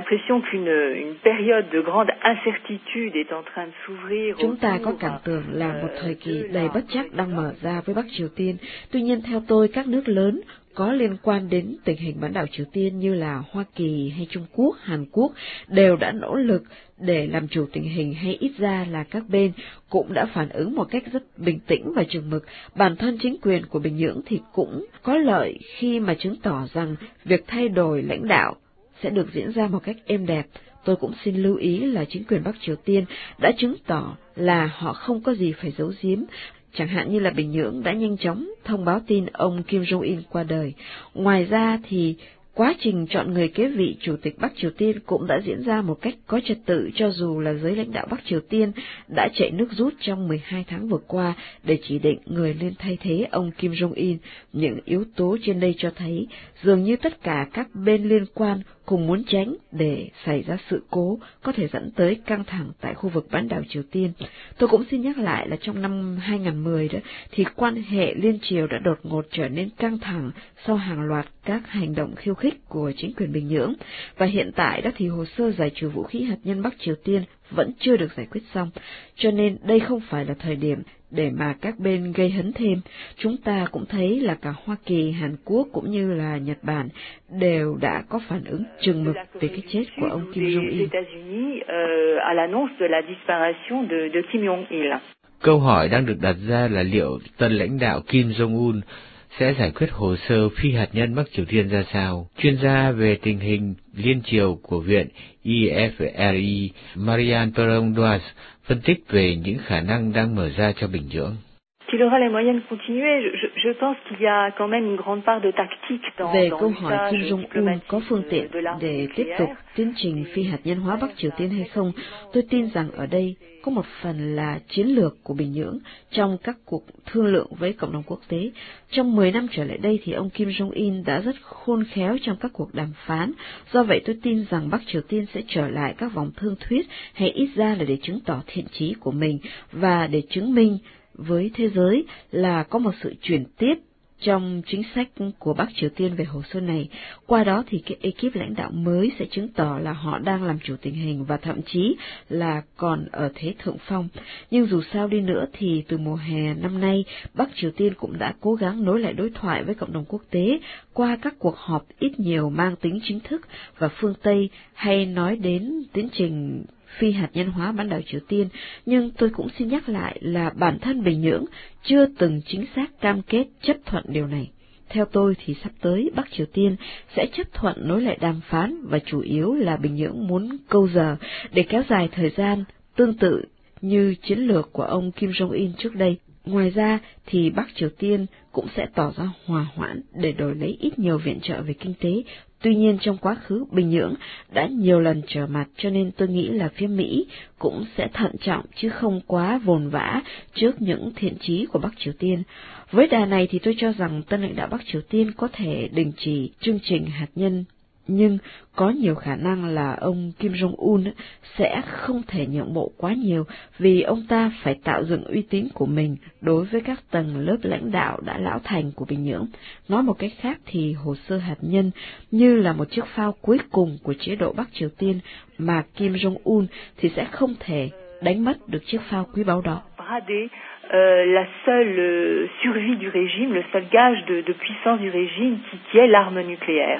S6: Chúng ta có cảm tưởng là một thời kỳ đầy bất trắc đang mở ra với Bắc Triều Tiên. Tuy nhiên, theo tôi, các nước lớn có liên quan đến tình hình bán đảo Triều Tiên như là Hoa Kỳ hay Trung Quốc, Hàn Quốc đều đã nỗ lực để làm chủ tình hình, hay ít ra là các bên cũng đã phản ứng một cách rất bình tĩnh và chừng mực. Bản thân chính quyền của Bình Nhưỡng thì cũng có lợi khi mà chứng tỏ rằng việc thay đổi lãnh đạo sẽ được diễn ra một cách êm đẹp. Tôi cũng xin lưu ý là chính quyền Bắc Triều Tiên đã chứng tỏ là họ không có gì phải giấu giếm. Chẳng hạn như là Bình Nhưỡng đã nhanh chóng thông báo tin ông Kim Jong-un qua đời. Ngoài ra thì quá trình chọn người kế vị Chủ tịch Bắc Triều Tiên cũng đã diễn ra một cách có trật tự, cho dù là giới lãnh đạo Bắc Triều Tiên đã chạy nước rút trong mười hai tháng vừa qua để chỉ định người lên thay thế ông Kim Jong-un. Những yếu tố trên đây cho thấy dường như tất cả các bên liên quan cùng muốn tránh để xảy ra sự cố có thể dẫn tới căng thẳng tại khu vực bán đảo Triều Tiên. Tôi cũng xin nhắc lại là trong năm hai nghìn không trăm mười đó thì quan hệ liên triều đã đột ngột trở nên căng thẳng sau hàng loạt các hành động khiêu khích của chính quyền Bình Nhưỡng, và hiện tại đó thì hồ sơ giải trừ vũ khí hạt nhân Bắc Triều Tiên vẫn chưa được giải quyết xong, cho nên đây không phải là thời điểm để mà các bên gây hấn thêm. Chúng ta cũng thấy là cả Hoa Kỳ, Hàn Quốc cũng như là Nhật Bản đều đã có phản ứng chừng mực về cái chết của ông Kim Jong-un.
S7: Câu hỏi đang được đặt ra là liệu tân lãnh đạo Kim Jong-un sẽ giải quyết hồ sơ phi hạt nhân Bắc Triều Tiên ra sao? Chuyên gia về tình hình liên triều của Viện I F R I Marianne Perron-Doise phân tích về những khả năng đang mở ra cho Bình Nhưỡng.
S6: Về câu hỏi Kim Jong-un có phương tiện để tiếp tục tiến trình phi hạt nhân hóa Bắc Triều Tiên hay không, tôi tin rằng ở đây có một phần là chiến lược của Bình Nhưỡng trong các cuộc thương lượng với cộng đồng quốc tế. Trong mười năm trở lại đây thì ông Kim Jong-un đã rất khôn khéo trong các cuộc đàm phán, do vậy tôi tin rằng Bắc Triều Tiên sẽ trở lại các vòng thương thuyết, hay ít ra là để chứng tỏ thiện chí của mình và để chứng minh với thế giới là có một sự chuyển tiếp trong chính sách của Bắc Triều Tiên về hồ sơ này. Qua đó thì cái ekip lãnh đạo mới sẽ chứng tỏ là họ đang làm chủ tình hình và thậm chí là còn ở thế thượng phong. Nhưng dù sao đi nữa thì từ mùa hè năm nay, Bắc Triều Tiên cũng đã cố gắng nối lại đối thoại với cộng đồng quốc tế qua các cuộc họp ít nhiều mang tính chính thức, và phương Tây hay nói đến tiến trình phi hạt nhân hóa bán đảo Triều Tiên, nhưng tôi cũng xin nhắc lại là bản thân Bình Nhưỡng chưa từng chính xác cam kết chấp thuận điều này. Theo tôi thì sắp tới Bắc Triều Tiên sẽ chấp thuận nối lại đàm phán, và chủ yếu là Bình Nhưỡng muốn câu giờ để kéo dài thời gian, tương tự như chiến lược của ông Kim Jong-un trước đây. Ngoài ra thì Bắc Triều Tiên cũng sẽ tỏ ra hòa hoãn để đổi lấy ít nhiều viện trợ về kinh tế. Tuy nhiên trong quá khứ Bình Nhưỡng đã nhiều lần trở mặt, cho nên tôi nghĩ là phía Mỹ cũng sẽ thận trọng chứ không quá vồn vã trước những thiện chí của Bắc Triều Tiên. Với đà này thì tôi cho rằng tân lãnh đạo Bắc Triều Tiên có thể đình chỉ chương trình hạt nhân, nhưng có nhiều khả năng là ông Kim Jong-un sẽ không thể nhượng bộ quá nhiều, vì ông ta phải tạo dựng uy tín của mình đối với các tầng lớp lãnh đạo đã lão thành của Bình Nhưỡng. Nói một cách khác thì hồ sơ hạt nhân như là một chiếc phao cuối cùng của chế độ Bắc Triều Tiên, mà Kim Jong-un thì sẽ không thể đánh mất được chiếc phao quý báu đó.
S9: Euh, la seule survie du régime, le seul gage de, de puissance du régime qui, qui est l'arme nucléaire.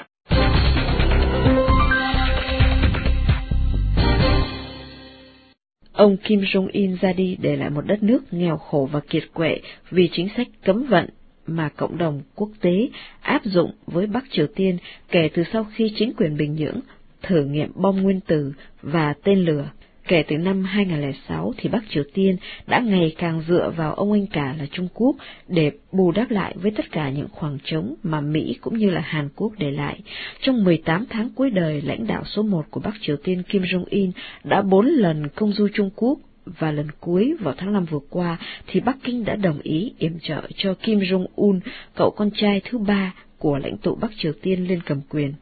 S6: Ông Kim Jong-un ra đi để lại một đất nước nghèo khổ và kiệt quệ vì chính sách cấm vận mà cộng đồng quốc tế áp dụng với Bắc Triều Tiên kể từ sau khi chính quyền Bình Nhưỡng thử nghiệm bom nguyên tử và tên lửa. Kể từ năm hai nghìn không trăm lẻ sáu thì Bắc Triều Tiên đã ngày càng dựa vào ông anh cả là Trung Quốc để bù đắp lại với tất cả những khoảng trống mà Mỹ cũng như là Hàn Quốc để lại. Trong mười tám tháng cuối đời, lãnh đạo số một của Bắc Triều Tiên Kim Jong-un đã bốn lần công du Trung Quốc, và lần cuối vào tháng năm vừa qua thì Bắc Kinh đã đồng ý yểm trợ cho Kim Jong-un, cậu con trai thứ ba của lãnh tụ Bắc Triều Tiên lên cầm quyền.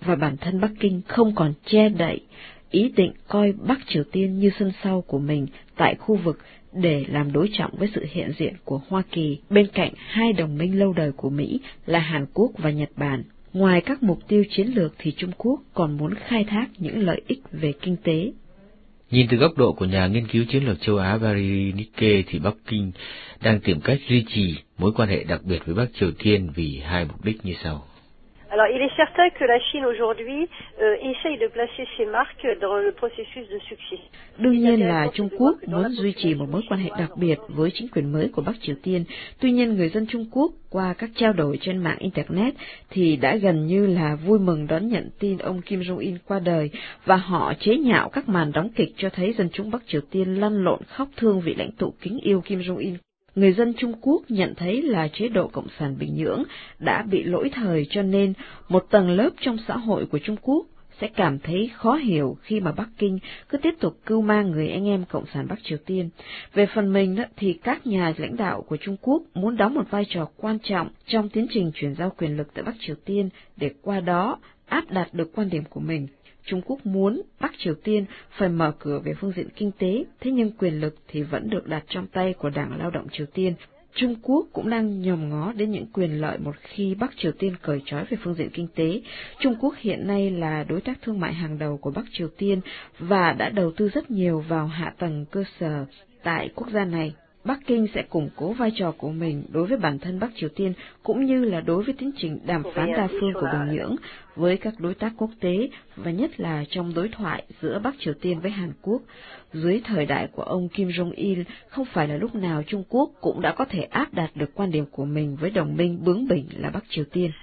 S6: và bản thân Bắc Kinh không còn che đậy ý định coi Bắc Triều Tiên như sân sau của mình tại khu vực để làm đối trọng với sự hiện diện của Hoa Kỳ bên cạnh hai đồng minh lâu đời của Mỹ là Hàn Quốc và Nhật Bản. Ngoài các mục tiêu chiến lược thì Trung Quốc còn muốn khai thác những lợi ích về kinh tế.
S7: Nhìn từ góc độ của nhà nghiên cứu chiến lược châu Á Valery Nikke thì Bắc Kinh đang tìm cách duy trì mối quan hệ đặc biệt với Bắc Triều Tiên vì hai mục đích như sau.
S8: Alors, il est certain que la Chine aujourd'hui euh, essaye de placer ses marques dans le processus de succès.
S6: Đương nhiên là Trung Quốc muốn duy trì một mối quan hệ đặc biệt với chính quyền mới của Bắc Triều Tiên. Tuy nhiên, người dân Trung Quốc qua các trao đổi trên mạng Internet thì đã gần như là vui mừng đón nhận tin ông Kim Jong-un qua đời, và họ chế nhạo các màn đóng kịch cho thấy dân chúng Bắc Triều Tiên lăn lộn khóc thương vị lãnh tụ kính yêu Kim Jong-un. Người dân Trung Quốc nhận thấy là chế độ Cộng sản Bình Nhưỡng đã bị lỗi thời, cho nên một tầng lớp trong xã hội của Trung Quốc sẽ cảm thấy khó hiểu khi mà Bắc Kinh cứ tiếp tục cưu mang người anh em Cộng sản Bắc Triều Tiên. Về phần mình đó, thì các nhà lãnh đạo của Trung Quốc muốn đóng một vai trò quan trọng trong tiến trình chuyển giao quyền lực tại Bắc Triều Tiên để qua đó áp đặt được quan điểm của mình. Trung Quốc muốn Bắc Triều Tiên phải mở cửa về phương diện kinh tế, thế nhưng quyền lực thì vẫn được đặt trong tay của Đảng Lao động Triều Tiên. Trung Quốc cũng đang nhòm ngó đến những quyền lợi một khi Bắc Triều Tiên cởi trói về phương diện kinh tế. Trung Quốc hiện nay là đối tác thương mại hàng đầu của Bắc Triều Tiên và đã đầu tư rất nhiều vào hạ tầng cơ sở tại quốc gia này. Bắc Kinh sẽ củng cố vai trò của mình đối với bản thân Bắc Triều Tiên cũng như là đối với tiến trình đàm phán đa phương của Bình Nhưỡng với các đối tác quốc tế, và nhất là trong đối thoại giữa Bắc Triều Tiên với Hàn Quốc. Dưới thời đại của ông Kim Jong-il, không phải là lúc nào Trung Quốc cũng đã có thể áp đặt được quan điểm của mình với đồng minh bướng bỉnh là Bắc Triều Tiên.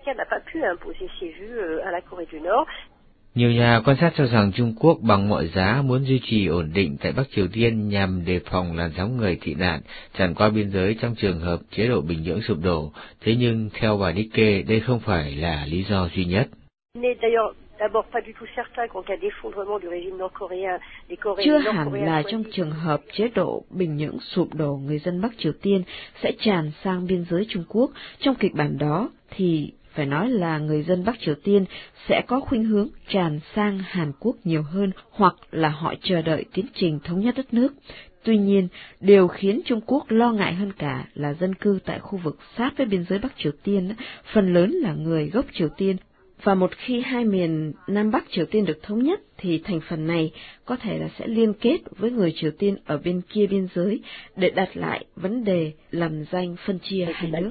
S7: Nhiều nhà quan sát cho rằng Trung Quốc bằng mọi giá muốn duy trì ổn định tại Bắc Triều Tiên nhằm đề phòng làn sóng người tị nạn tràn qua biên giới trong trường hợp chế độ Bình Nhưỡng sụp đổ. Thế nhưng theo bà Nikke, đây không phải là lý do duy nhất.
S6: Chưa hẳn là trong trường hợp chế độ Bình Nhưỡng sụp đổ, người dân Bắc Triều Tiên sẽ tràn sang biên giới Trung Quốc. Trong kịch bản đó thì phải nói là người dân Bắc Triều Tiên sẽ có khuynh hướng tràn sang Hàn Quốc nhiều hơn, hoặc là họ chờ đợi tiến trình thống nhất đất nước. Tuy nhiên, điều khiến Trung Quốc lo ngại hơn cả là dân cư tại khu vực sát với biên giới Bắc Triều Tiên, phần lớn là người gốc Triều Tiên, và một khi hai miền Nam Bắc Triều Tiên được thống nhất thì thành phần này có thể là sẽ liên kết với người Triều Tiên ở bên kia biên giới để đặt lại vấn đề làm danh phân chia hai nước.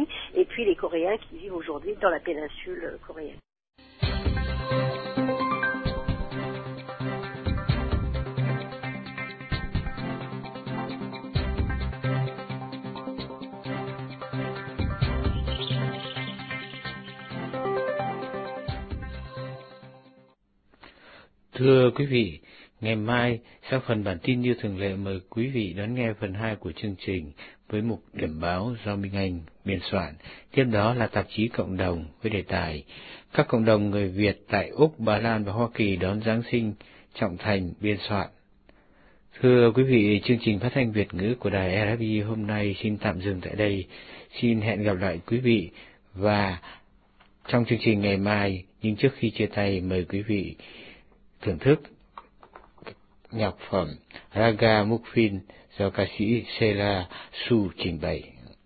S7: Thưa quý vị, ngày mai sau phần bản tin như thường lệ mời quý vị đón nghe phần hai của chương trình với mục điểm báo do Minh Anh biên soạn. Tiếp đó là tạp chí Cộng đồng với đề tài các cộng đồng người Việt tại Úc, Ba Lan và Hoa Kỳ đón Giáng sinh, Trọng Thành biên soạn. Thưa quý vị, chương trình phát thanh Việt ngữ của đài rờ ép i hôm nay xin tạm dừng tại đây. Xin hẹn gặp lại quý vị và trong chương trình ngày mai, nhưng trước khi chia tay mời quý vị thưởng thức nhạc phẩm Raga Mukfin do ca sĩ Sela Su trình bày.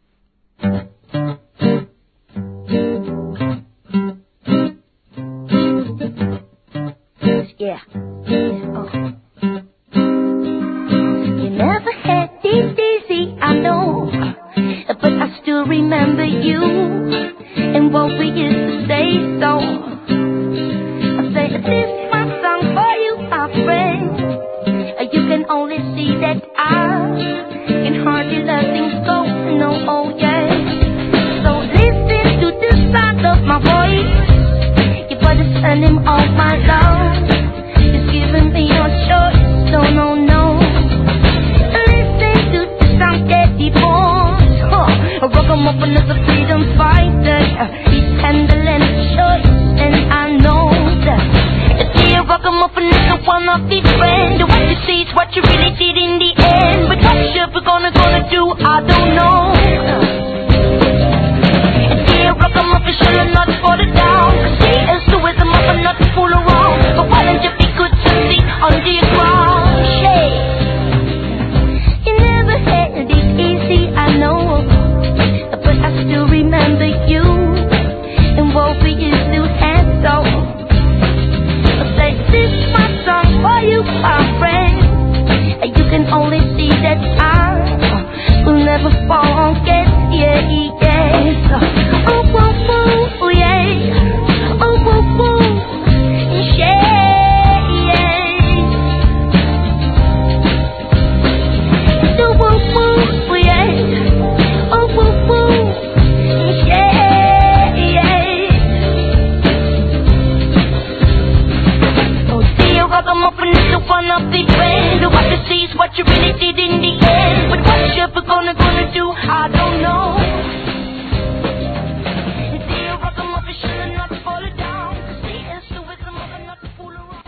S1: Yeah. Oh. You never had this easy, I know, but I still remember you and what we used to say. So I say this is my song for you, my friend. You can only see that I can hardly let things go. No, oh yeah. So listen to the sound of my voice. You better send him all my love. He's giving me your choice. No, no, no. Listen to the sound that he born. Huh. Rock him up as a freedom fighter. He's handling his choice, and I know that. See you rock him up as one of these friends. What you see is what you really did in the end. But what should we gonna gonna do? I don't know. See you rock him up and shall not fall down. Cause he is the wisdom of
S10: ragamuffin is the one of the band. What you see is what you really did in the end. But what you ever gonna, gonna do, I don't know.